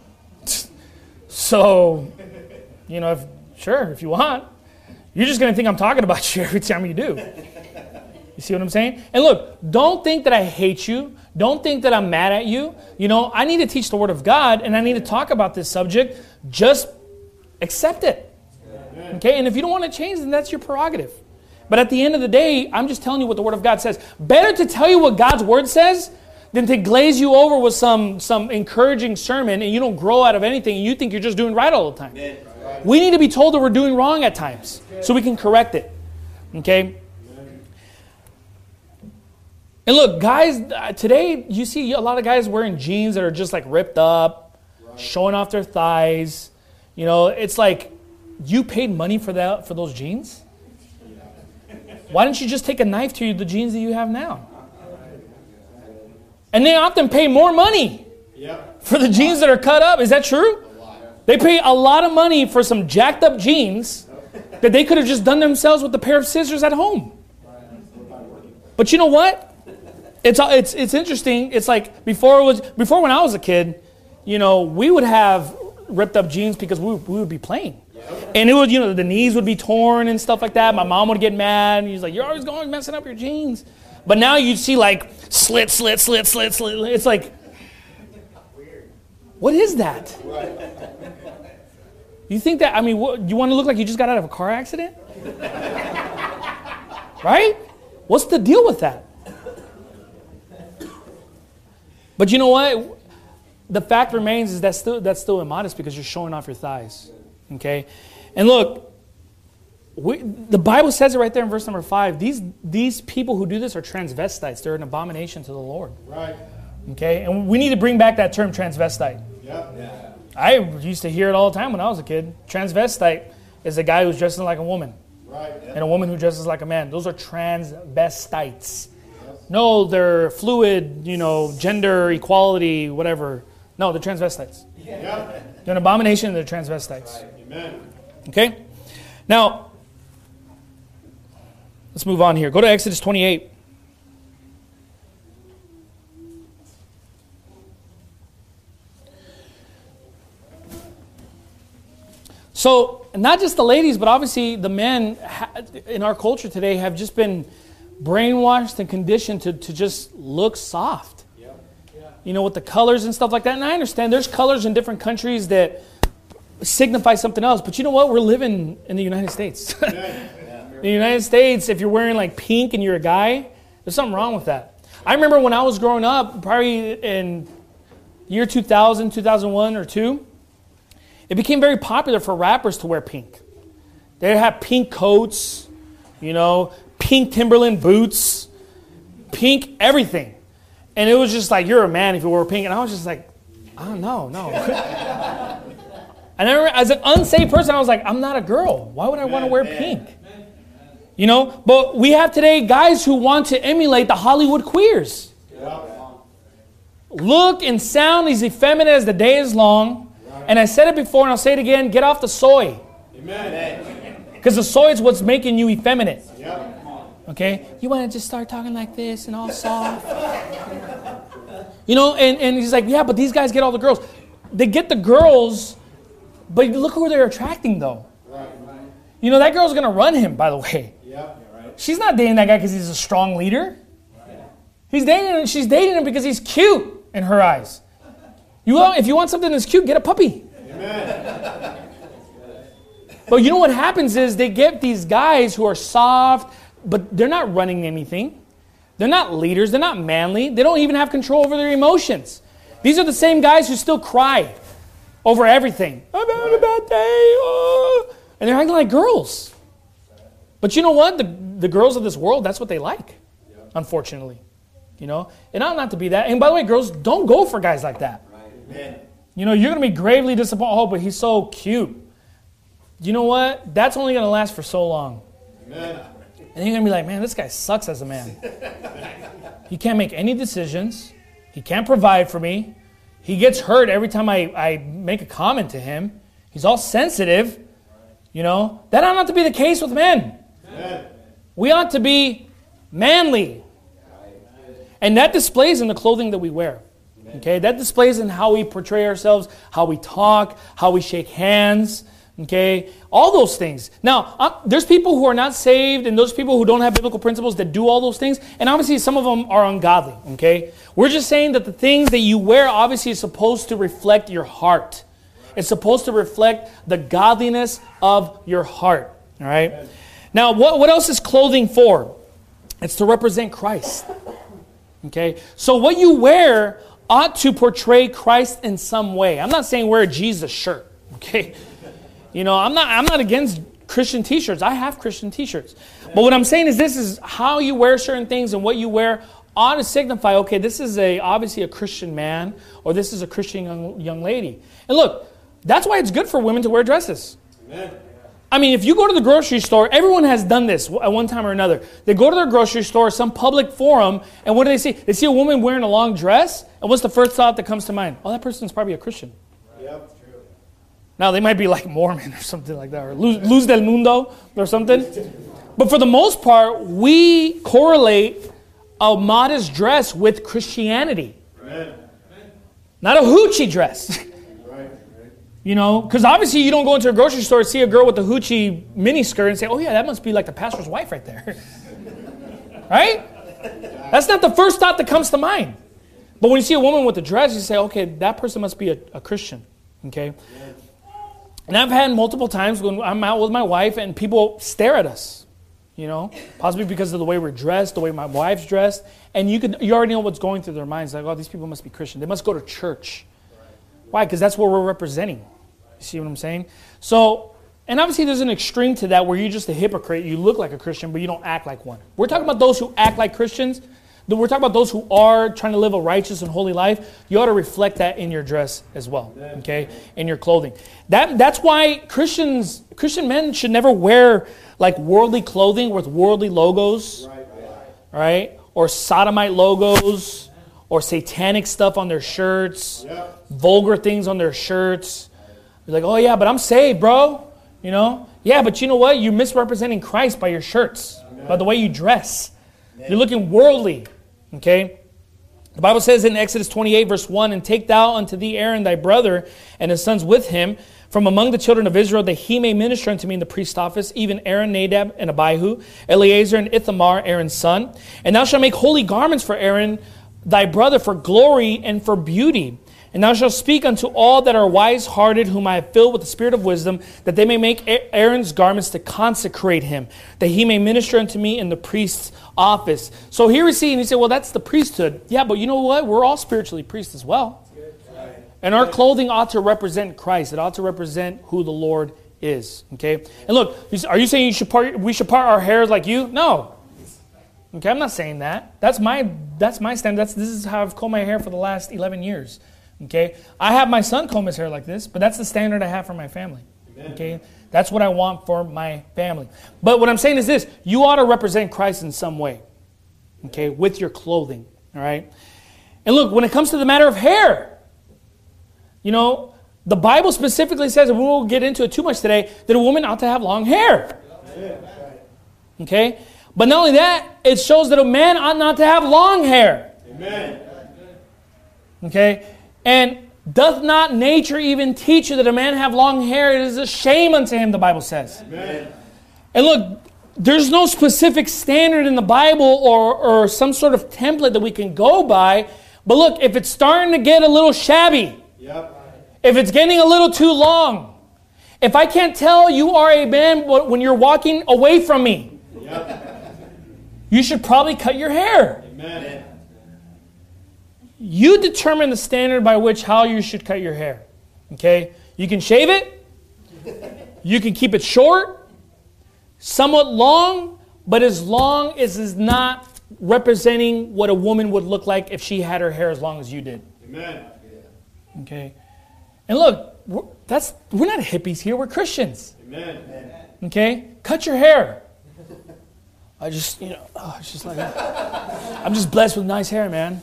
So, you know, if, sure, if you want. You're just going to think I'm talking about you every time you do. You see what I'm saying? And look, don't think that I hate you. Don't think that I'm mad at you. You know, I need to teach the Word of God, and I need to talk about this subject. Just accept it. Okay? And if you don't want to change, then that's your prerogative. But at the end of the day, I'm just telling you what the Word of God says. Better to tell you what God's Word says than to glaze you over with some, some encouraging sermon and you don't grow out of anything and you think you're just doing right all the time. Yeah. We need to be told that we're doing wrong at times so we can correct it. Okay? And look, guys, today you see a lot of guys wearing jeans that are just like ripped up, showing off their thighs. You know, it's like, you paid money for that for those jeans? Why don't you just take a knife to the jeans that you have now? And they often pay more money for the jeans that are cut up. Is that true? They pay a lot of money for some jacked up jeans that they could have just done themselves with a pair of scissors at home. But you know what? It's it's it's interesting. It's like before it was before when I was a kid, you know, we would have ripped up jeans because we we would be playing. And it was, you know, the knees would be torn and stuff like that. My mom would get mad. And he's like, you're always going messing up your jeans. But now you see like slit, slit, slit, slit, slit. It's like, what is that? You think that, I mean, what, you want to look like you just got out of a car accident? Right? What's the deal with that? But you know what? The fact remains is that still, that's still immodest because you're showing off your thighs. Okay? And look, we, the Bible says it right there in verse number five. These, these people who do this are transvestites. They're an abomination to the Lord. Right. Okay? And we need to bring back that term transvestite. Yep. Yeah. I used to hear it all the time when I was a kid. Transvestite is a guy who's dressing like a woman. Right. Yep. And a woman who dresses like a man. Those are transvestites. Yes. No, they're fluid, you know, gender equality, whatever. No, they're transvestites. Yeah. They're an abomination, they're transvestites. Right. Amen. Okay? Now, let's move on here. Go to Exodus twenty-eight. So, not just the ladies, but obviously the men in our culture today have just been brainwashed and conditioned to, to just look soft. Yep. Yeah. You know, with the colors and stuff like that. And I understand there's colors in different countries that signify something else. But you know what? We're living in the United States. In the United States, if you're wearing like pink and you're a guy, there's something wrong with that. I remember when I was growing up, probably in year two thousand, two thousand one or two, it became very popular for rappers to wear pink. They'd have pink coats, you know, pink Timberland boots, pink everything. And it was just like, you're a man if you wore pink. And I was just like, I don't know, no. And I remember as an unsaved person, I was like, I'm not a girl. Why would I want to wear pink? You know, but we have today guys who want to emulate the Hollywood queers. Look and sound as effeminate as the day is long. And I said it before and I'll say it again, get off the soy. Because the soy is what's making you effeminate. Okay? You want to just start talking like this and all soft. You know, and, and he's like, yeah, but these guys get all the girls. They get the girls, but look who they're attracting though. You know, that girl's going to run him, by the way. She's not dating that guy because he's a strong leader. He's dating him, she's dating him because he's cute in her eyes. You want, if you want something that's cute, get a puppy. Amen. But you know what happens is they get these guys who are soft, but they're not running anything. They're not leaders. They're not manly. They don't even have control over their emotions. These are the same guys who still cry over everything. I'm having a bad day. Oh. And they're acting like girls. But you know what? The, the girls of this world, that's what they like, unfortunately. You know? And not, not to be that. And by the way, girls, don't go for guys like that. Right. You know, you're going to be gravely disappointed. Oh, but he's so cute. You know what? That's only going to last for so long. Amen. And you're going to be like, man, this guy sucks as a man. He can't make any decisions. He can't provide for me. He gets hurt every time I, I make a comment to him. He's all sensitive. You know, that ought not to be the case with men. Amen. We ought to be manly. And that displays in the clothing that we wear. Okay, that displays in how we portray ourselves, how we talk, how we shake hands. Okay, all those things. Now, uh, there's people who are not saved and those people who don't have biblical principles that do all those things. And obviously some of them are ungodly. Okay, we're just saying that the things that you wear obviously is supposed to reflect your heart. It's supposed to reflect the godliness of your heart. All right. Amen. Now, what, what else is clothing for? It's to represent Christ. Okay. So what you wear ought to portray Christ in some way. I'm not saying wear a Jesus shirt. Okay. You know, I'm not I'm not against Christian t-shirts. I have Christian t-shirts. But what I'm saying is this is how you wear certain things and what you wear ought to signify, okay, this is a obviously a Christian man or this is a Christian young, young lady. And look, that's why it's good for women to wear dresses. Amen. I mean, if you go to the grocery store, everyone has done this at one time or another. They go to their grocery store, some public forum, and what do they see? They see a woman wearing a long dress, and what's the first thought that comes to mind? Oh, that person's probably a Christian. Yep. Now, they might be like Mormon or something like that, or Luz, Luz del Mundo or something. But for the most part, we correlate a modest dress with Christianity. Right. Not a hoochie dress. Right. You know, because obviously you don't go into a grocery store and see a girl with a hoochie miniskirt and say, oh yeah, that must be like the pastor's wife right there. Right? That's not the first thought that comes to mind. But when you see a woman with a dress, you say, okay, that person must be a, a Christian. Okay? And I've had multiple times when I'm out with my wife and people stare at us, you know, possibly because of the way we're dressed, the way my wife's dressed, and you could you already know what's going through their minds. Like, oh, these people must be Christian. They must go to church. Why? Because that's what we're representing. You see what I'm saying? So, and obviously there's an extreme to that where you're just a hypocrite. You look like a Christian, but you don't act like one. We're talking about those who act like Christians. We're talking about those who are trying to live a righteous and holy life. You ought to reflect that in your dress as well, okay? In your clothing. That That's why Christians, Christian men should never wear like worldly clothing with worldly logos, right? right? Or sodomite logos, or satanic stuff on their shirts, yep. vulgar things on their shirts. You're like, oh yeah, but I'm saved, bro. You know? Yeah, but you know what? You're misrepresenting Christ by your shirts, Amen. By the way you dress. Amen. You're looking worldly. Okay? The Bible says in Exodus twenty-eight, verse one, and take thou unto thee Aaron thy brother and his sons with him from among the children of Israel, that he may minister unto me in the priest's office, even Aaron, Nadab, and Abihu, Eleazar, and Ithamar, Aaron's son. And thou shalt make holy garments for Aaron thy brother for glory and for beauty. And thou shalt speak unto all that are wise-hearted, whom I have filled with the spirit of wisdom, that they may make Aaron's garments to consecrate him, that he may minister unto me in the priest's office. So here we see, and you say, well, that's the priesthood. Yeah, but you know what? We're all spiritually priests as well. And our clothing ought to represent Christ. It ought to represent who the Lord is. Okay? And look, are you saying you should part, we should part our hairs like you? No. Okay, I'm not saying that. That's my that's my stand. That's this is how I've combed my hair for the last eleven years. Okay? I have my son comb his hair like this, but that's the standard I have for my family. Amen. Okay? That's what I want for my family. But what I'm saying is this, you ought to represent Christ in some way. Okay? With your clothing. All right? And look, when it comes to the matter of hair, you know, the Bible specifically says, and we won't get into it too much today, that a woman ought to have long hair. Okay? But not only that, it shows that a man ought not to have long hair. Amen. Okay? And doth not nature even teach you that a man have long hair? It is a shame unto him, the Bible says. Amen. And look, there's no specific standard in the Bible or, or some sort of template that we can go by. But look, if it's starting to get a little shabby, Yep. if it's getting a little too long, if I can't tell you are a man when you're walking away from me, Yep. you should probably cut your hair. Amen. You determine the standard by which how you should cut your hair. Okay? You can shave it. You can keep it short, somewhat long, but as long as it's not representing what a woman would look like if she had her hair as long as you did. Amen. Okay? And look, we're, that's we're not hippies here. We're Christians. Amen. Okay? Cut your hair. I just, you know, oh, it's just like, I'm just blessed with nice hair, man.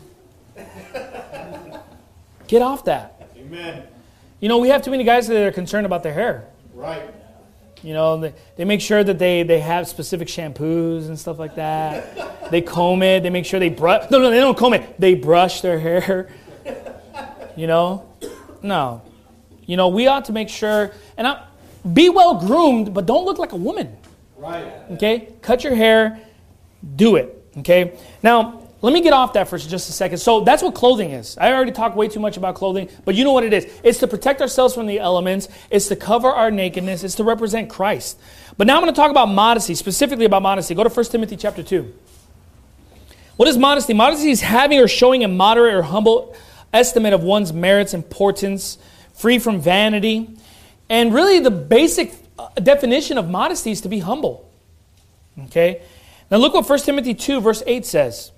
Get off that. Amen. You know, we have too many guys that are concerned about their hair. Right. You know, they, they make sure that they, they have specific shampoos and stuff like that. They comb it. They make sure they brush. No, no, they don't comb it. They brush their hair. You know? No. You know, we ought to make sure, and I, be well groomed, but don't look like a woman. Right. Okay? Cut your hair. Do it. Okay? Now, let me get off that for just a second. So that's what clothing is. I already talked way too much about clothing, but you know what it is. It's to protect ourselves from the elements. It's to cover our nakedness. It's to represent Christ. But now I'm going to talk about modesty, specifically about modesty. Go to First Timothy chapter two. What is modesty? Modesty is having or showing a moderate or humble estimate of one's merits, importance, free from vanity. And really the basic definition of modesty is to be humble. Okay? Now look what First Timothy two verse eight says.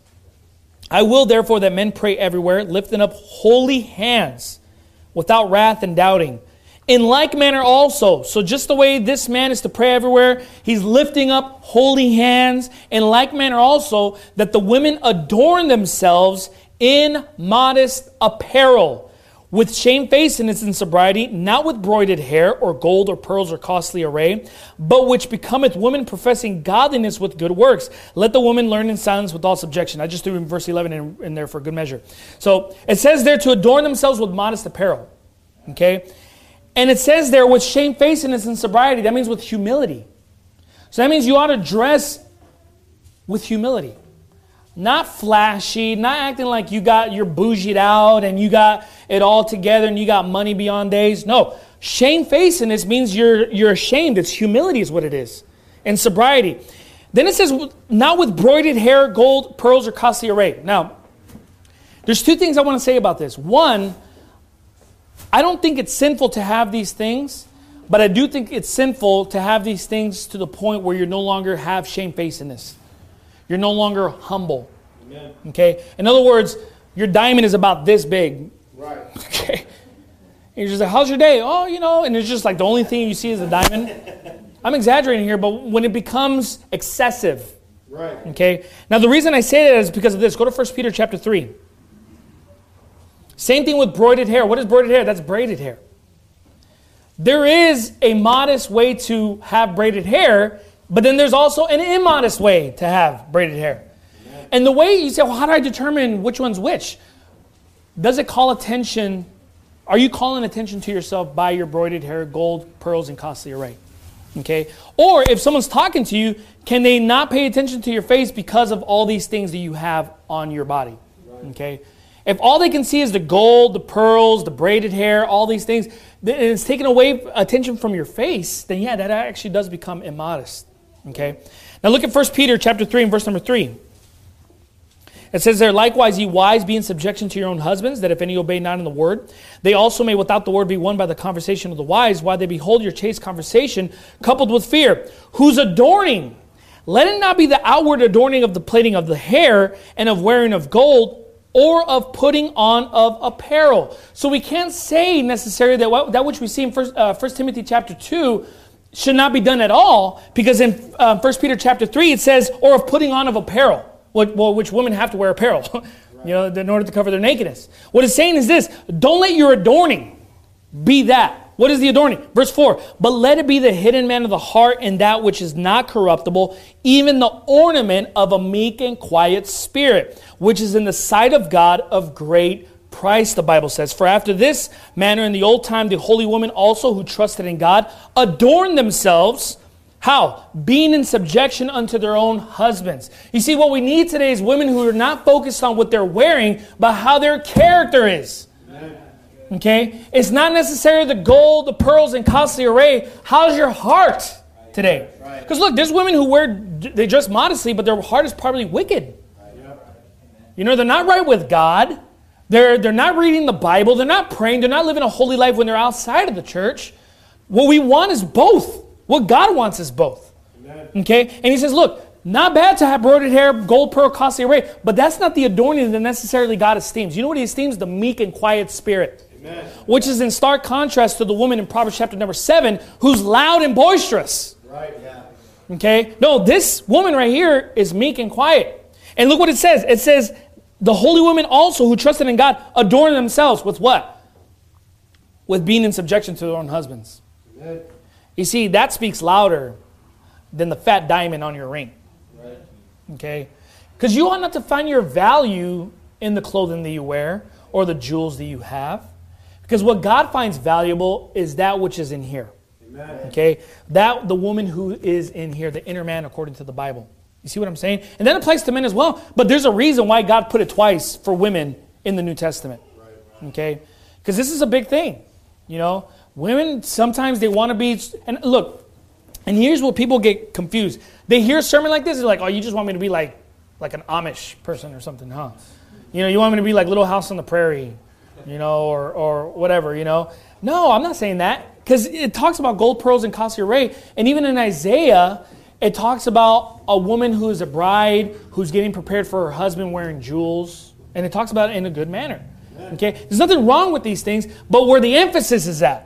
I will therefore that men pray everywhere, lifting up holy hands without wrath and doubting. In like manner also, so just the way this man is to pray everywhere, he's lifting up holy hands. In like manner also, that the women adorn themselves in modest apparel, with shamefacedness and sobriety, not with broided hair or gold or pearls or costly array, but which becometh women professing godliness with good works. Let the woman learn in silence with all subjection. I just threw in verse eleven in, in there for good measure. So it says there to adorn themselves with modest apparel. Okay? And it says there with shamefacedness and sobriety. That means with humility. So that means you ought to dress with humility. Not flashy, not acting like you got your bougied out and you got it all together and you got money beyond days. No, shamefacedness means you're you're ashamed. It's humility is what it is. And sobriety. Then it says, not with broided hair, gold, pearls, or costly array. Now, there's two things I want to say about this. One, I don't think it's sinful to have these things, but I do think it's sinful to have these things to the point where you no longer have shamefacedness. You're no longer humble. Amen. Okay? In other words, your diamond is about this big. Right. Okay? And you're just like, how's your day? Oh, you know, and it's just like the only thing you see is the diamond. I'm exaggerating here, but when it becomes excessive. Right. Okay? Now, the reason I say that is because of this. Go to First Peter chapter three. Same thing with broided hair. What is broided hair? That's braided hair. There is a modest way to have braided hair, but then there's also an immodest way to have braided hair. Amen. And the way you say, well, how do I determine which one's which? Does it call attention? Are you calling attention to yourself by your broided hair, gold, pearls, and costly array? Okay? Or if someone's talking to you, can they not pay attention to your face because of all these things that you have on your body? Right. Okay? If all they can see is the gold, the pearls, the braided hair, all these things, and it's taking away attention from your face, then yeah, that actually does become immodest. Okay. Now look at First Peter chapter three and verse number three. It says there, likewise, ye wives, be in subjection to your own husbands, that if any obey not in the word, they also may without the word be won by the conversation of the wise, while they behold your chaste conversation, coupled with fear, whose adorning, let it not be the outward adorning of the plaiting of the hair, and of wearing of gold, or of putting on of apparel. So we can't say necessarily that what, that which we see in First, uh, First Timothy chapter two should not be done at all, because in uh, First Peter chapter three it says, or of putting on of apparel, which, well, which women have to wear apparel, you know, in order to cover their nakedness. What it's saying is this: don't let your adorning be that. What is the adorning? Verse four, but let it be the hidden man of the heart, and that which is not corruptible, even the ornament of a meek and quiet spirit, which is in the sight of God of great price, the Bible says. For after this manner in the old time, the holy women also who trusted in God adorned themselves. How? Being in subjection unto their own husbands. You see, what we need today is women who are not focused on what they're wearing, but how their character is. Amen. Okay? It's not necessarily the gold, the pearls, and costly array. How's your heart today? Because look, there's women who wear, they dress modestly, but their heart is probably wicked. You know, they're not right with God. They're, they're not reading the Bible. They're not praying. They're not living a holy life when they're outside of the church. What we want is both. What God wants is both. Amen. Okay? And he says, look, not bad to have broidered hair, gold, pearl, costly array, but that's not the adorning that necessarily God esteems. You know what he esteems? The meek and quiet spirit. Amen. Which is in stark contrast to the woman in Proverbs chapter number seven who's loud and boisterous. Right, yeah. Okay? No, this woman right here is meek and quiet. And look what it says. It says, the holy women also who trusted in God adorn themselves with what? With being in subjection to their own husbands. Amen. You see, that speaks louder than the fat diamond on your ring. Right. Okay? Because you ought not to find your value in the clothing that you wear or the jewels that you have. Because what God finds valuable is that which is in here. Amen. Okay? That, the woman who is in here, the inner man according to the Bible. You see what I'm saying? And that applies to men as well. But there's a reason why God put it twice for women in the New Testament. Right, right. Okay? Because this is a big thing. You know? Women, sometimes they want to be... And look, and here's what people get confused. They hear a sermon like this, they're like, oh, you just want me to be like, like an Amish person or something, huh? You know, you want me to be like Little House on the Prairie, you know, or or whatever, you know. No, I'm not saying that. Because it talks about gold, pearls, and costly array. And even in Isaiah, it talks about a woman who is a bride who's getting prepared for her husband wearing jewels. And it talks about it in a good manner. Okay? There's nothing wrong with these things, but where the emphasis is at.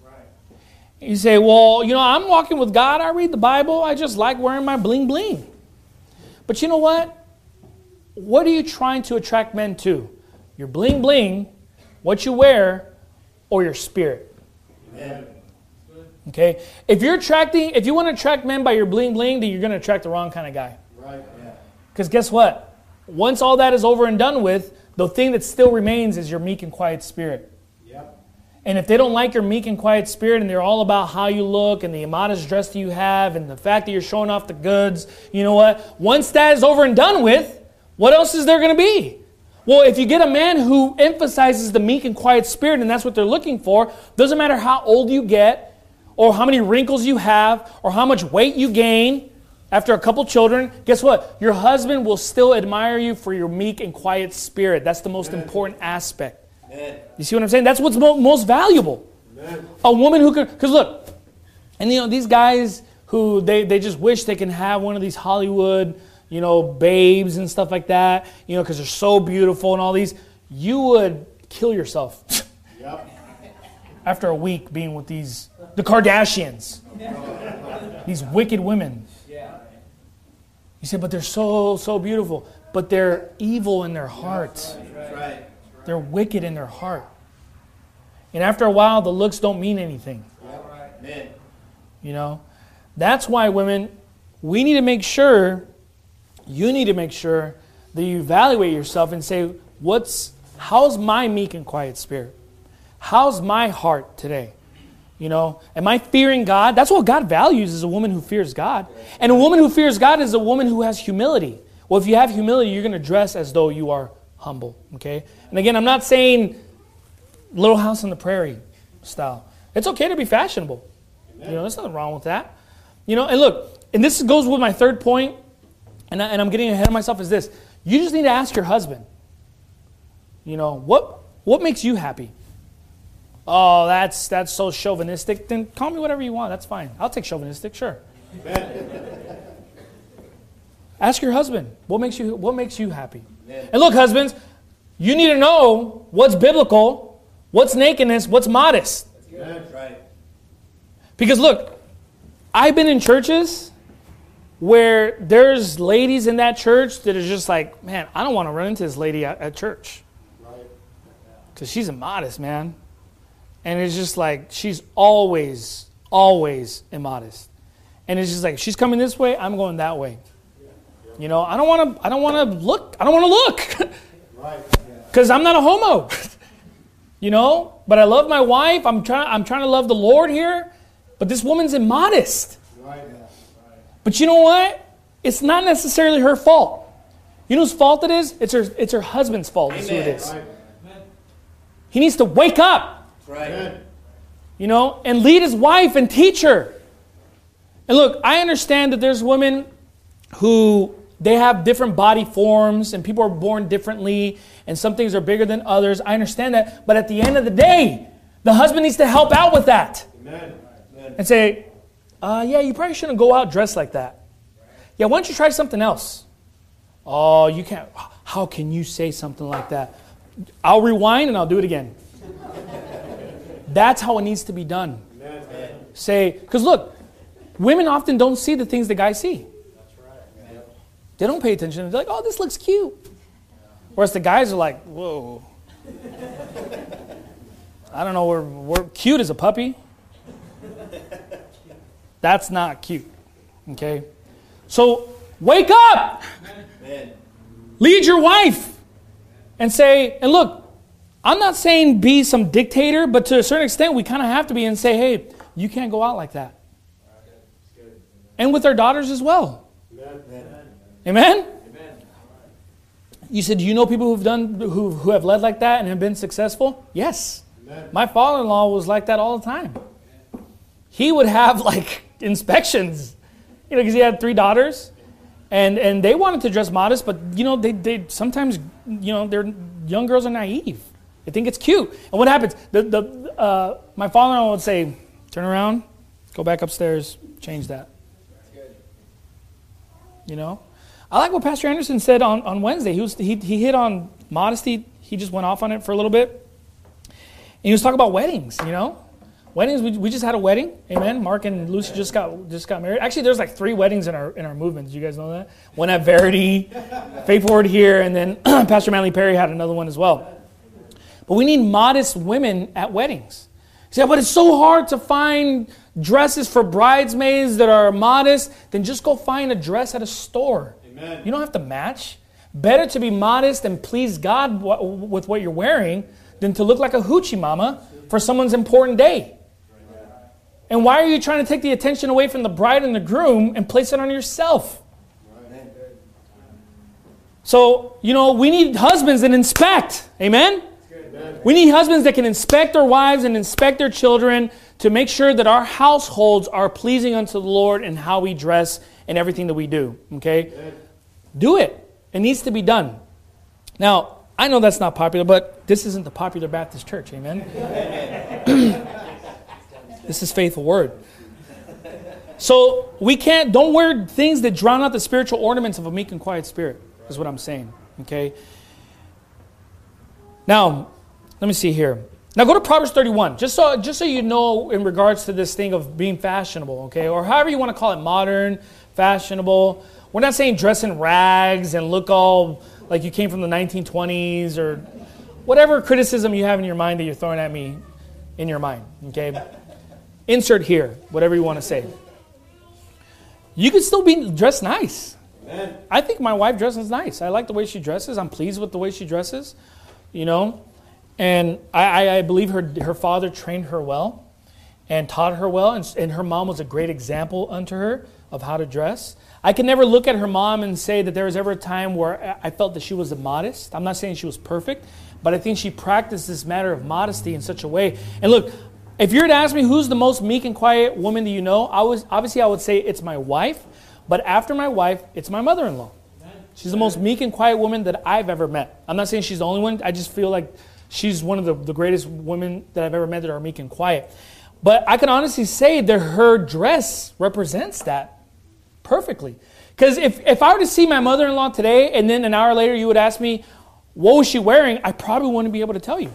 You say, well, you know, I'm walking with God. I read the Bible. I just like wearing my bling bling. But you know what? What are you trying to attract men to? Your bling bling, what you wear, or your spirit? Amen. Okay? If you're attracting, if you want to attract men by your bling bling, then you're going to attract the wrong kind of guy. Right. Because guess what? Once all that is over and done with, the thing that still remains is your meek and quiet spirit. And if they don't like your meek and quiet spirit and they're all about how you look and the immodest dress that you have and the fact that you're showing off the goods, you know what? Once that is over and done with, what else is there going to be? Well, if you get a man who emphasizes the meek and quiet spirit and that's what they're looking for, doesn't matter how old you get or how many wrinkles you have or how much weight you gain after a couple children, guess what? Your husband will still admire you for your meek and quiet spirit. That's the most Amen. Important aspect. Amen. You see what I'm saying? That's what's mo- most valuable. Amen. A woman who could, because look, and you know, these guys who, they, they just wish they can have one of these Hollywood, you know, babes and stuff like that, you know, because they're so beautiful and all these, you would kill yourself. Yep. After a week being with these, the Kardashians, these wicked women. Yeah. You say, but they're so, so beautiful, but they're evil in their hearts. That's right. They're wicked in their heart. And after a while, the looks don't mean anything. Amen. You know? That's why, women, we need to make sure, you need to make sure that you evaluate yourself and say, what's, how's my meek and quiet spirit? How's my heart today? You know, am I fearing God? That's what God values, is a woman who fears God. And a woman who fears God is a woman who has humility. Well, if you have humility, you're going to dress as though you are humble, okay? And again, I'm not saying Little House on the Prairie style. It's okay to be fashionable. Amen. You know, there's nothing wrong with that. You know, and look, and this goes with my third point, and, I, and I'm getting ahead of myself, is this. You just need to ask your husband, you know, what what makes you happy? Oh, that's that's so chauvinistic. Then call me whatever you want. That's fine. I'll take chauvinistic, sure. Amen. Ask your husband, what makes you what makes you happy? And look, husbands, You need to know what's biblical, what's nakedness, what's modest. That's right. Because look, I've been in churches where there's ladies in that church that are just like, man, I don't want to run into this lady at, at church. Because she's immodest, man. And it's just like, she's always, always immodest. And it's just like, she's coming this way, I'm going that way. You know, I don't want to, I don't want to look, I don't want to look. Because I'm not a homo. You know, but I love my wife. I'm trying, I'm trying to love the Lord here. But this woman's immodest. But you know what? It's not necessarily her fault. You know whose fault it is? It's her, it's her husband's fault. That's who it is. He needs to wake up. Right. You know, and lead his wife and teach her. And look, I understand that there's women who they have different body forms and people are born differently and some things are bigger than others. I understand that. But at the end of the day, the husband needs to help out with that. Amen. And say, uh, yeah, you probably shouldn't go out dressed like that. Yeah, why don't you try something else? Oh, you can't. How can you say something like that? I'll rewind and I'll do it again. That's how it needs to be done. Amen. Say, because look, women often don't see the things the guys see. That's right. They don't pay attention. They're like, oh, this looks cute. Whereas the guys are like, whoa. I don't know, we're, we're cute as a puppy. That's not cute. Okay? So, wake up! Amen. Lead your wife. And say, and look, I'm not saying be some dictator, but to a certain extent, we kind of have to be and say, hey, you can't go out like that. And with our daughters as well. Amen. Amen? Amen. You said, do you know people who've done, who, who have led like that and have been successful? Yes. Amen. My father-in-law was like that all the time. He would have like inspections, you know, because he had three daughters. And and they wanted to dress modest, but, you know, they, they sometimes, you know, they're young girls are naive. They think it's cute. And what happens? The the uh, my father-in-law would say, turn around, go back upstairs, change that. You know? I like what Pastor Anderson said on, on Wednesday. He was he he hit on modesty. He just went off on it for a little bit. And he was talking about weddings, you know? Weddings, we, we just had a wedding. Amen. Mark and Lucy just got just got married. Actually, there's like three weddings in our in our movement. Did you guys know that? One at Verity, Faith Forward here, and then Pastor Manley Perry had another one as well. But we need modest women at weddings. You say, but it's so hard to find dresses for bridesmaids that are modest. Then just go find a dress at a store. Amen. You don't have to match. Better to be modest and please God w- with what you're wearing than to look like a hoochie mama for someone's important day. And why are you trying to take the attention away from the bride and the groom and place it on yourself? So, you know, we need husbands that inspect. Amen? We need husbands that can inspect their wives and inspect their children to make sure that our households are pleasing unto the Lord in how we dress and everything that we do. Okay? Do it. It needs to be done. Now, I know that's not popular, but this isn't the popular Baptist church. Amen? This is faithful word. So we can't, don't wear things that drown out the spiritual ornaments of a meek and quiet spirit, is what I'm saying. Okay? Now, let me see here. Now go to Proverbs thirty-one, just so just so you know in regards to this thing of being fashionable, okay? Or however you want to call it, modern, fashionable. We're not saying dress in rags and look all like you came from the nineteen twenties or whatever criticism you have in your mind that you're throwing at me in your mind, okay? Insert here, whatever you want to say. You can still be dressed nice. Amen. I think my wife dresses nice. I like the way she dresses. I'm pleased with the way she dresses, you know. And I, I, I believe her her father trained her well and taught her well. And, and her mom was a great example unto her of how to dress. I can never look at her mom and say that there was ever a time where I felt that she was immodest. I'm not saying she was perfect, but I think she practiced this matter of modesty in such a way. And look, if you were to ask me who's the most meek and quiet woman that you know, I was obviously I would say it's my wife. But after my wife, it's my mother-in-law. She's the most meek and quiet woman that I've ever met. I'm not saying she's the only one. I just feel like she's one of the, the greatest women that I've ever met that are meek and quiet. But I can honestly say that her dress represents that perfectly. Because if, if I were to see my mother-in-law today and then an hour later you would ask me, what was she wearing, I probably wouldn't be able to tell you.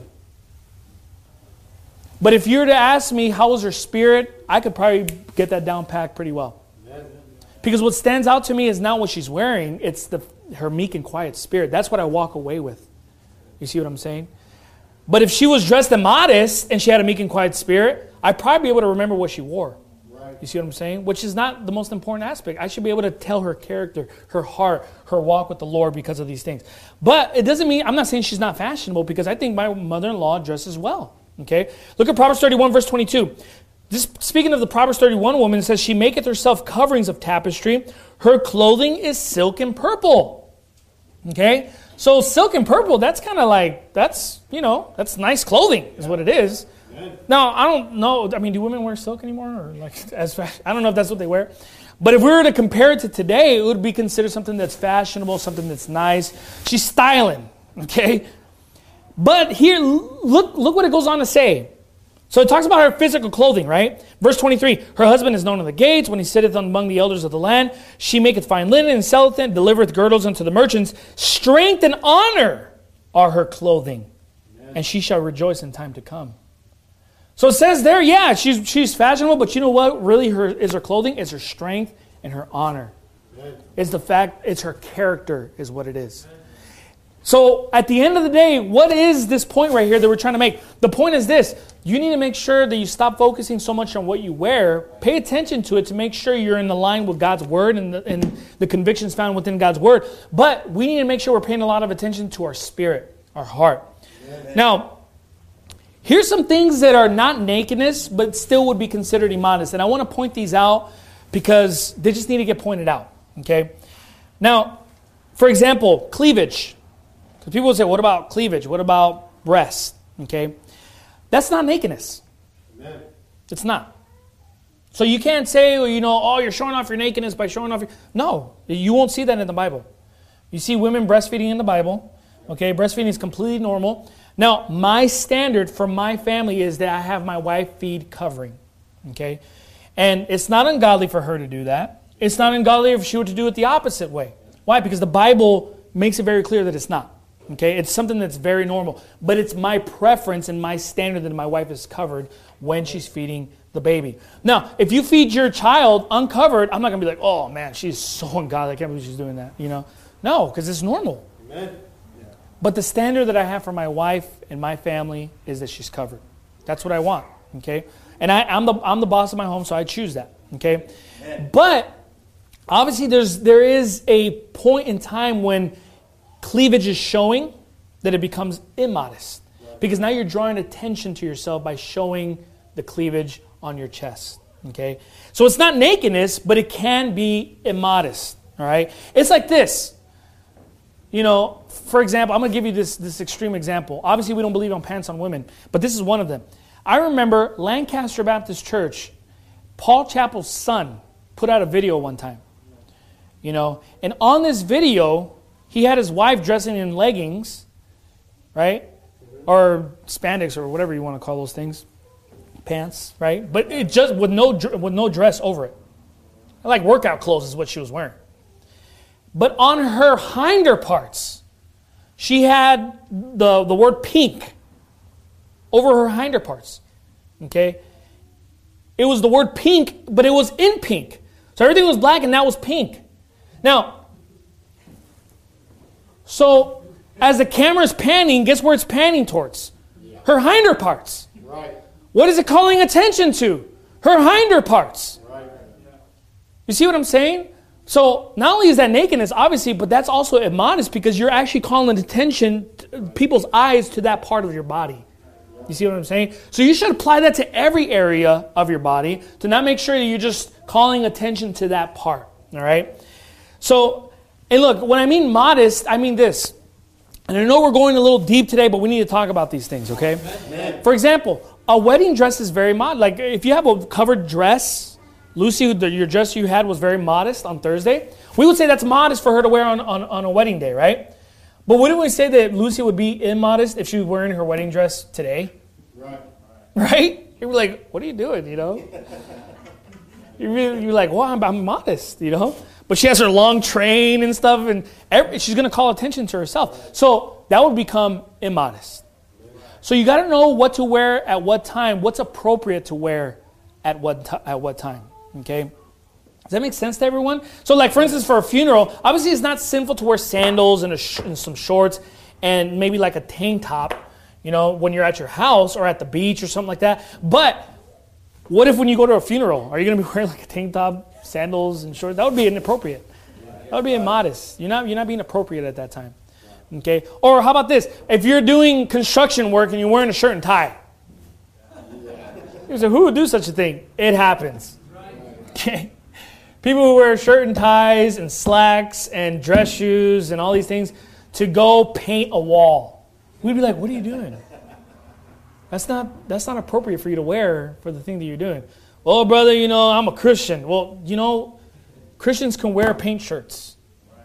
But if you were to ask me how was her spirit, I could probably get that down packed pretty well. Because what stands out to me is not what she's wearing, it's the her meek and quiet spirit. That's what I walk away with. You see what I'm saying? But if she was dressed immodest and she had a meek and quiet spirit, I'd probably be able to remember what she wore. Right. You see what I'm saying? Which is not the most important aspect. I should be able to tell her character, her heart, her walk with the Lord because of these things. But it doesn't mean, I'm not saying she's not fashionable, because I think my mother-in-law dresses well. Okay? Look at Proverbs thirty-one, verse twenty-two. This, speaking of the Proverbs thirty-one woman, it says, she maketh herself coverings of tapestry. Her clothing is silk and purple. Okay? So silk and purple, that's kind of like, that's, you know, that's nice clothing is what it is. Now, I don't know, I mean, do women wear silk anymore? Or like as fashion? I don't know if that's what they wear. But if we were to compare it to today, it would be considered something that's fashionable, something that's nice. She's styling, okay? But here, look, look what it goes on to say. So it talks about her physical clothing, right? Verse twenty-three, her husband is known in the gates when he sitteth among the elders of the land. She maketh fine linen and selleth it, delivereth girdles unto the merchants. Strength and honor are her clothing, and she shall rejoice in time to come. So it says there, yeah, she's she's fashionable, but you know what really her is her clothing? It's her strength and her honor. It's the fact, it's her character is what it is. So at the end of the day, what is this point right here that we're trying to make? The point is this. You need to make sure that you stop focusing so much on what you wear. Pay attention to it to make sure you're in the line with God's Word and the, and the convictions found within God's Word. But we need to make sure we're paying a lot of attention to our spirit, our heart. Amen. Now, here's some things that are not nakedness, but still would be considered immodest. And I want to point these out because they just need to get pointed out. Okay? Now, for example, cleavage. Because people would say, what about cleavage? What about breast? Okay? That's not nakedness. Amen. It's not. So you can't say, well, you know, oh, you're showing off your nakedness by showing off your... No, you won't see that in the Bible. You see women breastfeeding in the Bible. Okay? Breastfeeding is completely normal. Now, my standard for my family is that I have my wife feed covering. Okay? And it's not ungodly for her to do that. It's not ungodly if she were to do it the opposite way. Why? Because the Bible makes it very clear that it's not. Okay? It's something that's very normal. But it's my preference and my standard that my wife is covered when she's feeding the baby. Now, if you feed your child uncovered, I'm not going to be like, oh man, she's so ungodly. I can't believe she's doing that. You know? No, because it's normal. Amen. But the standard that I have for my wife and my family is that she's covered. That's what I want. Okay? And I, I'm the I'm the boss of my home, so I choose that. Okay? Amen. But obviously there's there is a point in time when cleavage is showing that it becomes immodest. Because now you're drawing attention to yourself by showing the cleavage on your chest. Okay? So it's not nakedness, but it can be immodest. All right? It's like this. You know, for example, I'm going to give you this, this extreme example. Obviously, we don't believe on pants on women, but this is one of them. I remember Lancaster Baptist Church, Paul Chappell's son put out a video one time. You know, and on this video, he had his wife dressing in leggings, right? Or spandex or whatever you want to call those things. Pants, right? But it just with no with no dress over it. Like workout clothes is what she was wearing. But on her hinder parts, she had the, the word pink over her hinder parts. Okay? It was the word pink, but it was in pink. So everything was black and that was pink. Now, so as the camera is panning, guess where it's panning towards? Her hinder parts. Right. What is it calling attention to? Her hinder parts. Right. You see what I'm saying? So not only is that nakedness, obviously, but that's also immodest because you're actually calling attention, people's eyes to that part of your body. You see what I'm saying? So you should apply that to every area of your body to not make sure that you're just calling attention to that part. All right? So, and look, when I mean modest, I mean this. And I know we're going a little deep today, but we need to talk about these things, okay? Amen. For example, a wedding dress is very modest. Like if you have a covered dress... Lucy, the, your dress you had was very modest on Thursday. We would say that's modest for her to wear on, on, on a wedding day, right? But wouldn't we say that Lucy would be immodest if she was wearing her wedding dress today? Right. Right? You're like, what are you doing, you know? You're, really, you're like, well, I'm, I'm modest, you know? but she has her long train and stuff, and every, she's going to call attention to herself. So that would become immodest. So you got to know what to wear at what time, what's appropriate to wear at what t- at what time. Okay, does that make sense to everyone? So, like for instance, for a funeral, obviously it's not sinful to wear sandals and, a sh- and some shorts and maybe like a tank top, you know, when you're at your house or at the beach or something like that. But what if when you go to a funeral, are you going to be wearing like a tank top, sandals, and shorts? That would be inappropriate. That would be immodest. You're not you're not being appropriate at that time. Okay? Or how about this? If you're doing construction work and you're wearing a shirt and tie. You say, who would do such a thing? It happens. Okay? People who wear shirt and ties and slacks and dress shoes and all these things to go paint a wall. We'd be like, what are you doing? That's not that's not appropriate for you to wear for the thing that you're doing. Well, brother, you know, I'm a Christian. Well, you know, Christians can wear paint shirts.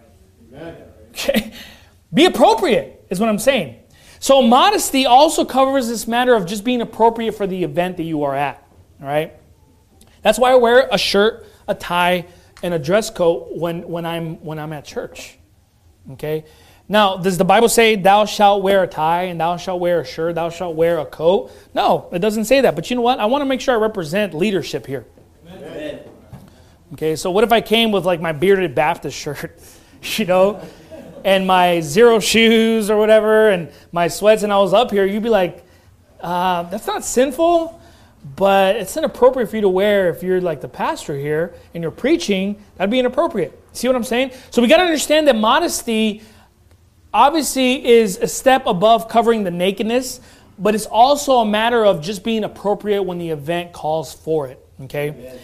Okay? Be appropriate is what I'm saying. So modesty also covers this matter of just being appropriate for the event that you are at. All right? That's why I wear a shirt, a tie, and a dress coat when, when I'm when I'm at church. Okay? Now, does the Bible say, thou shalt wear a tie, and thou shalt wear a shirt, thou shalt wear a coat? No, it doesn't say that. But you know what? I want to make sure I represent leadership here. Amen. Okay, so what if I came with like my bearded Baptist shirt, you know, and my zero shoes or whatever, and my sweats, and I was up here? You'd be like, uh, that's not sinful, but it's inappropriate for you to wear if you're like the pastor here and you're preaching. That'd be inappropriate. See what I'm saying? So we got to understand that modesty obviously is a step above covering the nakedness, but it's also a matter of just being appropriate when the event calls for it. Okay? Amen.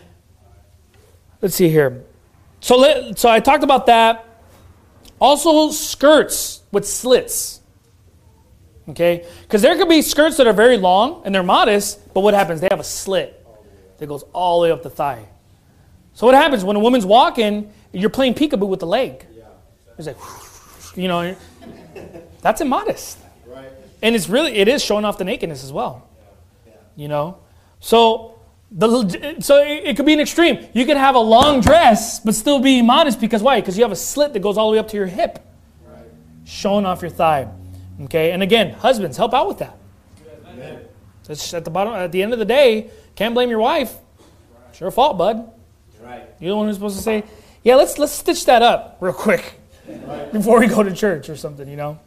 Let's see here. So, let, so I talked about that. Also, skirts with slits. Okay? Because there could be skirts that are very long and they're modest, but what happens? They have a slit that goes all the way up the thigh. So what happens when a woman's walking, you're playing peekaboo with the leg. It's like, you know, that's immodest. Right. And it's really, it is showing off the nakedness as well. Yeah. Yeah. You know? So, the so it, it could be an extreme. You could have a long dress, but still be immodest because why? Because you have a slit that goes all the way up to your hip. Right. Showing off your thigh. Okay? And again, husbands, help out with that. Amen. It's at the bottom, at the end of the day, can't blame your wife. Right. It's your fault, bud. Right. You're the one who's supposed to say, yeah, let's let's stitch that up real quick. Right. Before we go to church or something, you know.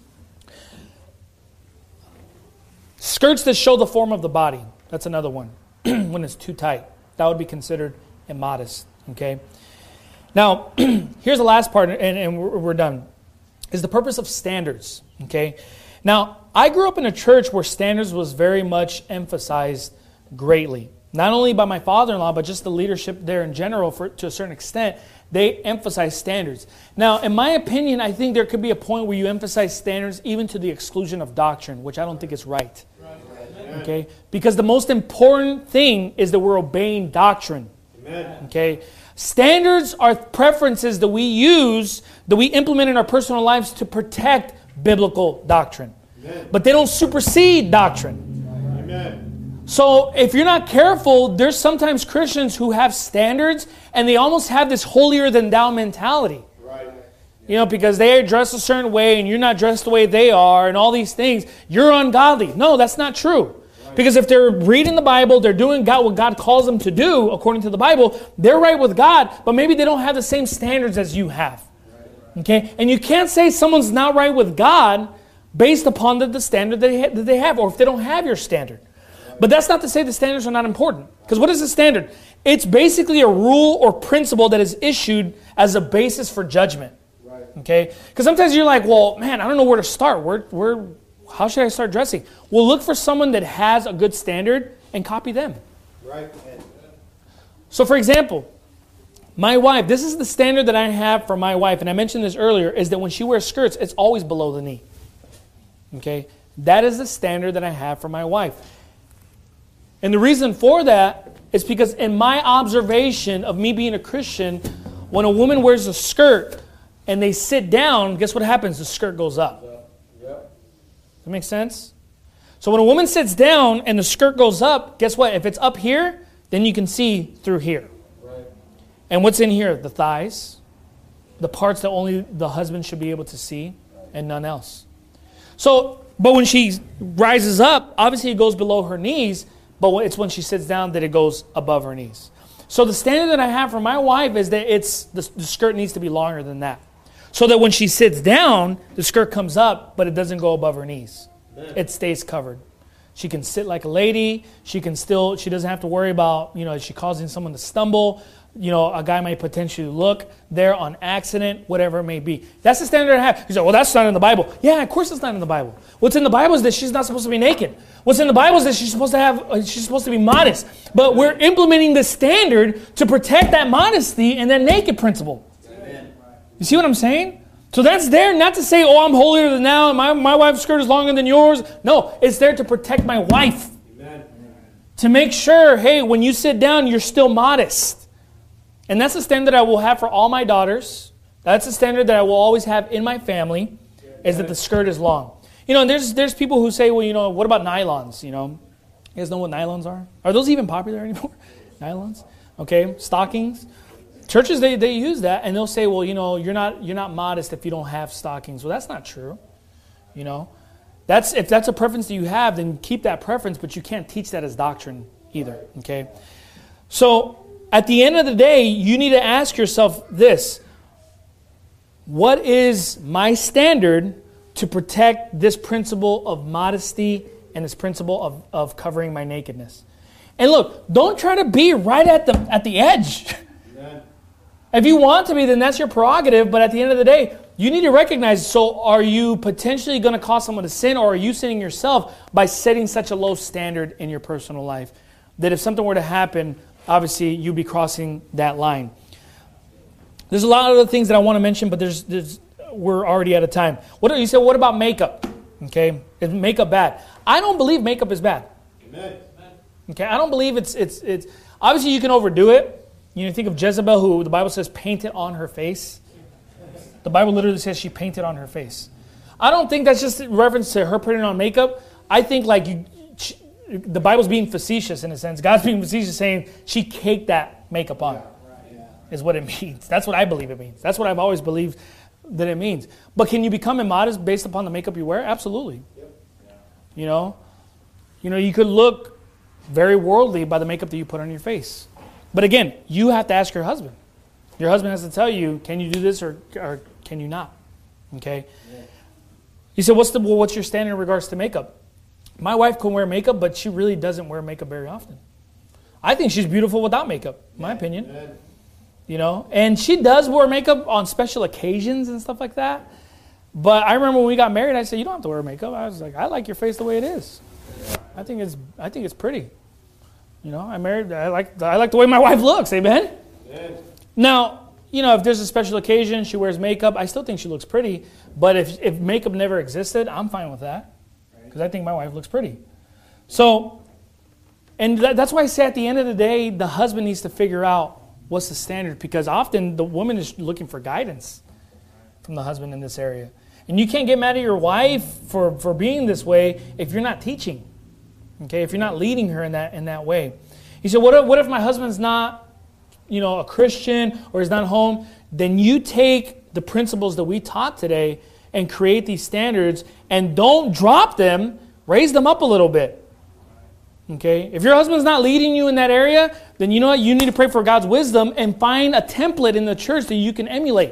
Skirts that show the form of the body. That's another one. When it's too tight. That would be considered immodest. Okay. Now, here's the last part, and, and we're, we're done. Is the purpose of standards. Okay. Now, I grew up in a church where standards was very much emphasized greatly. Not only by my father-in-law, but just the leadership there in general, for to a certain extent. They emphasize standards. Now, in my opinion, I think there could be a point where you emphasize standards even to the exclusion of doctrine, which I don't think is right. Okay? Because the most important thing is that we're obeying doctrine. Okay? Standards are preferences that we use, that we implement in our personal lives to protect biblical doctrine. But they don't supersede doctrine. Amen. So if you're not careful, there's sometimes Christians who have standards and they almost have this holier-than-thou mentality. Right. You know, because they are dressed a certain way and you're not dressed the way they are and all these things. You're ungodly. No, that's not true. Right. Because if they're reading the Bible, they're doing God, what God calls them to do according to the Bible, they're right with God, but maybe they don't have the same standards as you have. Right. Okay? And you can't say someone's not right with God based upon the, the standard that they, ha- that they have, or if they don't have your standard. But that's not to say the standards are not important. Because what is a standard? It's basically a rule or principle that is issued as a basis for judgment. Right. Okay? Because sometimes you're like, well, man, I don't know where to start. Where, where, how should I start dressing? Well, look for someone that has a good standard and copy them. Right. So, for example, my wife, this is the standard that I have for my wife, and I mentioned this earlier, is that when she wears skirts, it's always below the knee. Okay? That is the standard that I have for my wife. And the reason for that is because in my observation of me being a Christian, when a woman wears a skirt and they sit down, guess what happens? The skirt goes up. Yeah. Does that make sense? So when a woman sits down and the skirt goes up, guess what? If it's up here, then you can see through here. Right. And what's in here? The thighs, the parts that only the husband should be able to see and none else. So, but when she rises up, obviously it goes below her knees, but it's when she sits down that it goes above her knees. So the standard that I have for my wife is that it's the, the skirt needs to be longer than that. So that when she sits down, the skirt comes up, but it doesn't go above her knees. It stays covered. She can sit like a lady. She can still, she doesn't have to worry about, you know, is she causing someone to stumble? You know, a guy might potentially look there on accident, whatever it may be. That's the standard I have. You say, well, that's not in the Bible. Yeah, of course it's not in the Bible. What's in the Bible is that she's not supposed to be naked. What's in the Bible is that she's supposed to have, uh, she's supposed to be modest. But we're implementing the standard to protect that modesty and that naked principle. Amen. You see what I'm saying? So that's there not to say, oh, I'm holier than thou, and my, my wife's skirt is longer than yours. No, it's there to protect my wife. Amen. To make sure, hey, when you sit down, you're still modest. And that's the standard I will have for all my daughters. That's the standard that I will always have in my family, is that the skirt is long. You know, and there's there's people who say, well, you know, what about nylons? You know, you guys know what nylons are? Are those even popular anymore? Nylons? Okay, stockings. Churches, they, they use that, and they'll say, well, you know, you're not you're not modest if you don't have stockings. Well, that's not true. You know, that's if that's a preference that you have, then keep that preference, but you can't teach that as doctrine either. Okay, so at the end of the day, you need to ask yourself this: what is my standard to protect this principle of modesty and this principle of, of covering my nakedness? And look, don't try to be right at the at the edge. Amen. If you want to be, then that's your prerogative. But at the end of the day, you need to recognize, so are you potentially going to cause someone to sin, or are you sinning yourself by setting such a low standard in your personal life that if something were to happen, obviously you'd be crossing that line? There's a lot of other things that I want to mention, but there's, there's we're already out of time. What you said? What about makeup? Okay, is makeup bad? I don't believe makeup is bad. Amen. Okay, I don't believe it's it's it's. Obviously, you can overdo it. You know, think of Jezebel, who the Bible says painted on her face. The Bible literally says she painted on her face. I don't think that's just in reference to her putting on makeup. I think like you, she, the Bible's being facetious in a sense. God's being facetious, saying she caked that makeup on. Is what it means. That's what I believe it means. That's what I've always believed that it means. But can you become immodest based upon the makeup you wear? Absolutely. You know, you know, you could look very worldly by the makeup that you put on your face. But again, you have to ask your husband. Your husband has to tell you, can you do this or, or can you not? Okay. Yeah. You said, what's the well, what's your standard in regards to makeup? My wife can wear makeup, but she really doesn't wear makeup very often. I think she's beautiful without makeup, in my opinion. Yeah. You know, and she does wear makeup on special occasions and stuff like that. But I remember when we got married, I said, you don't have to wear makeup. I was like, I like your face the way it is. I think it's I think it's pretty. You know, I married. I like I like the way my wife looks. Amen. Yeah. Now, you know, if there's a special occasion, she wears makeup. I still think she looks pretty. But if if makeup never existed, I'm fine with that because I think my wife looks pretty. So, and that, that's why I say at the end of the day, the husband needs to figure out what's the standard, because often the woman is looking for guidance from the husband in this area, and you can't get mad at your wife for for being this way if you're not teaching. Okay, if you're not leading her in that in that way. He said, what if, what if my husband's not, you know, a Christian or he's not home? Then you take the principles that we taught today and create these standards and don't drop them, raise them up a little bit. Okay, if your husband's not leading you in that area, then you know what? You need to pray for God's wisdom and find a template in the church that you can emulate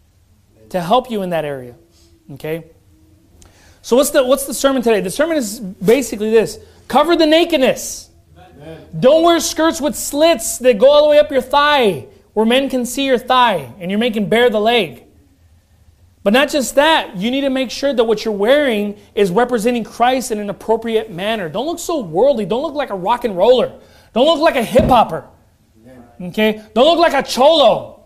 to help you in that area. Okay? So what's the what's the sermon today? The sermon is basically this. Cover the nakedness. Amen. Don't wear skirts with slits that go all the way up your thigh, where men can see your thigh, and you're making bare the leg. But not just that, you need to make sure that what you're wearing is representing Christ in an appropriate manner. Don't look so worldly. Don't look like a rock and roller. Don't look like a hip-hopper. Okay? Don't look like a cholo.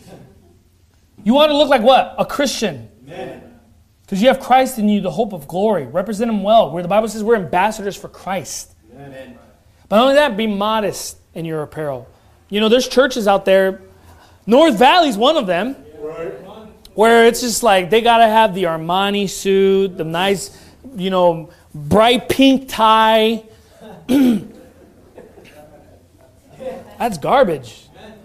You want to look like what? A Christian. Amen. Because you have Christ in you, the hope of glory. Represent Him well. Where the Bible says we're ambassadors for Christ. Amen. But not only that, be modest in your apparel. You know, there's churches out there. North Valley's one of them. Right. Where it's just like they got to have the Armani suit, the nice, you know, bright pink tie. That's garbage.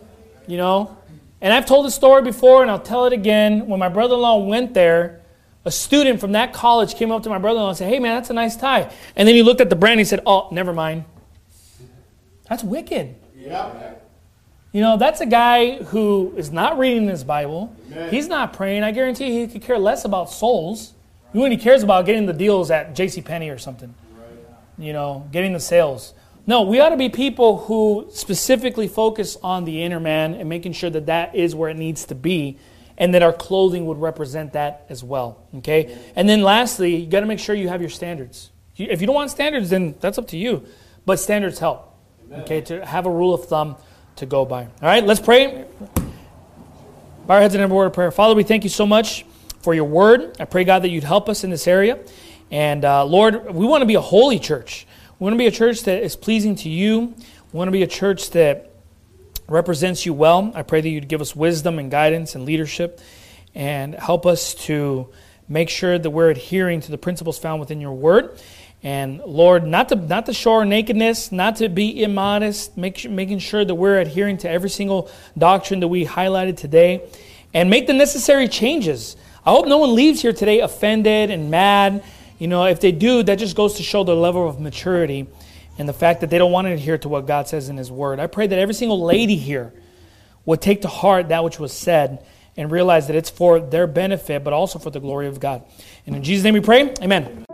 You know? And I've told the story before, and I'll tell it again. When my brother-in-law went there, a student from that college came up to my brother-in-law and said, hey, man, that's a nice tie. And then he looked at the brand and he said, oh, never mind. That's wicked. Yeah. You know, that's a guy who is not reading his Bible. Amen. He's not praying. I guarantee he could care less about souls. When he cares about getting the deals at JCPenney or something. You know, getting the sales. No, we ought to be people who specifically focus on the inner man and making sure that that is where it needs to be, and that our clothing would represent that as well. Okay? And then lastly, you got to make sure you have your standards. If you don't want standards, then that's up to you. But standards help. Okay? To have a rule of thumb to go by. All right, let's pray. Bow our heads in a word of prayer. Father, we thank you so much for your word. I pray, God, that you'd help us in this area. And uh, Lord, we want to be a holy church. We want to be a church that is pleasing to you. We want to be a church that represents you well. I pray that you'd give us wisdom and guidance and leadership and help us to make sure that we're adhering to the principles found within your word. And Lord, not to not to show our nakedness, not to be immodest, make, making sure that we're adhering to every single doctrine that we highlighted today, and make the necessary changes. I hope no one leaves here today offended and mad. You know, if they do, that just goes to show their level of maturity and the fact that they don't want to adhere to what God says in his word. I pray that every single lady here would take to heart that which was said and realize that it's for their benefit, but also for the glory of God. And in Jesus' name we pray, amen.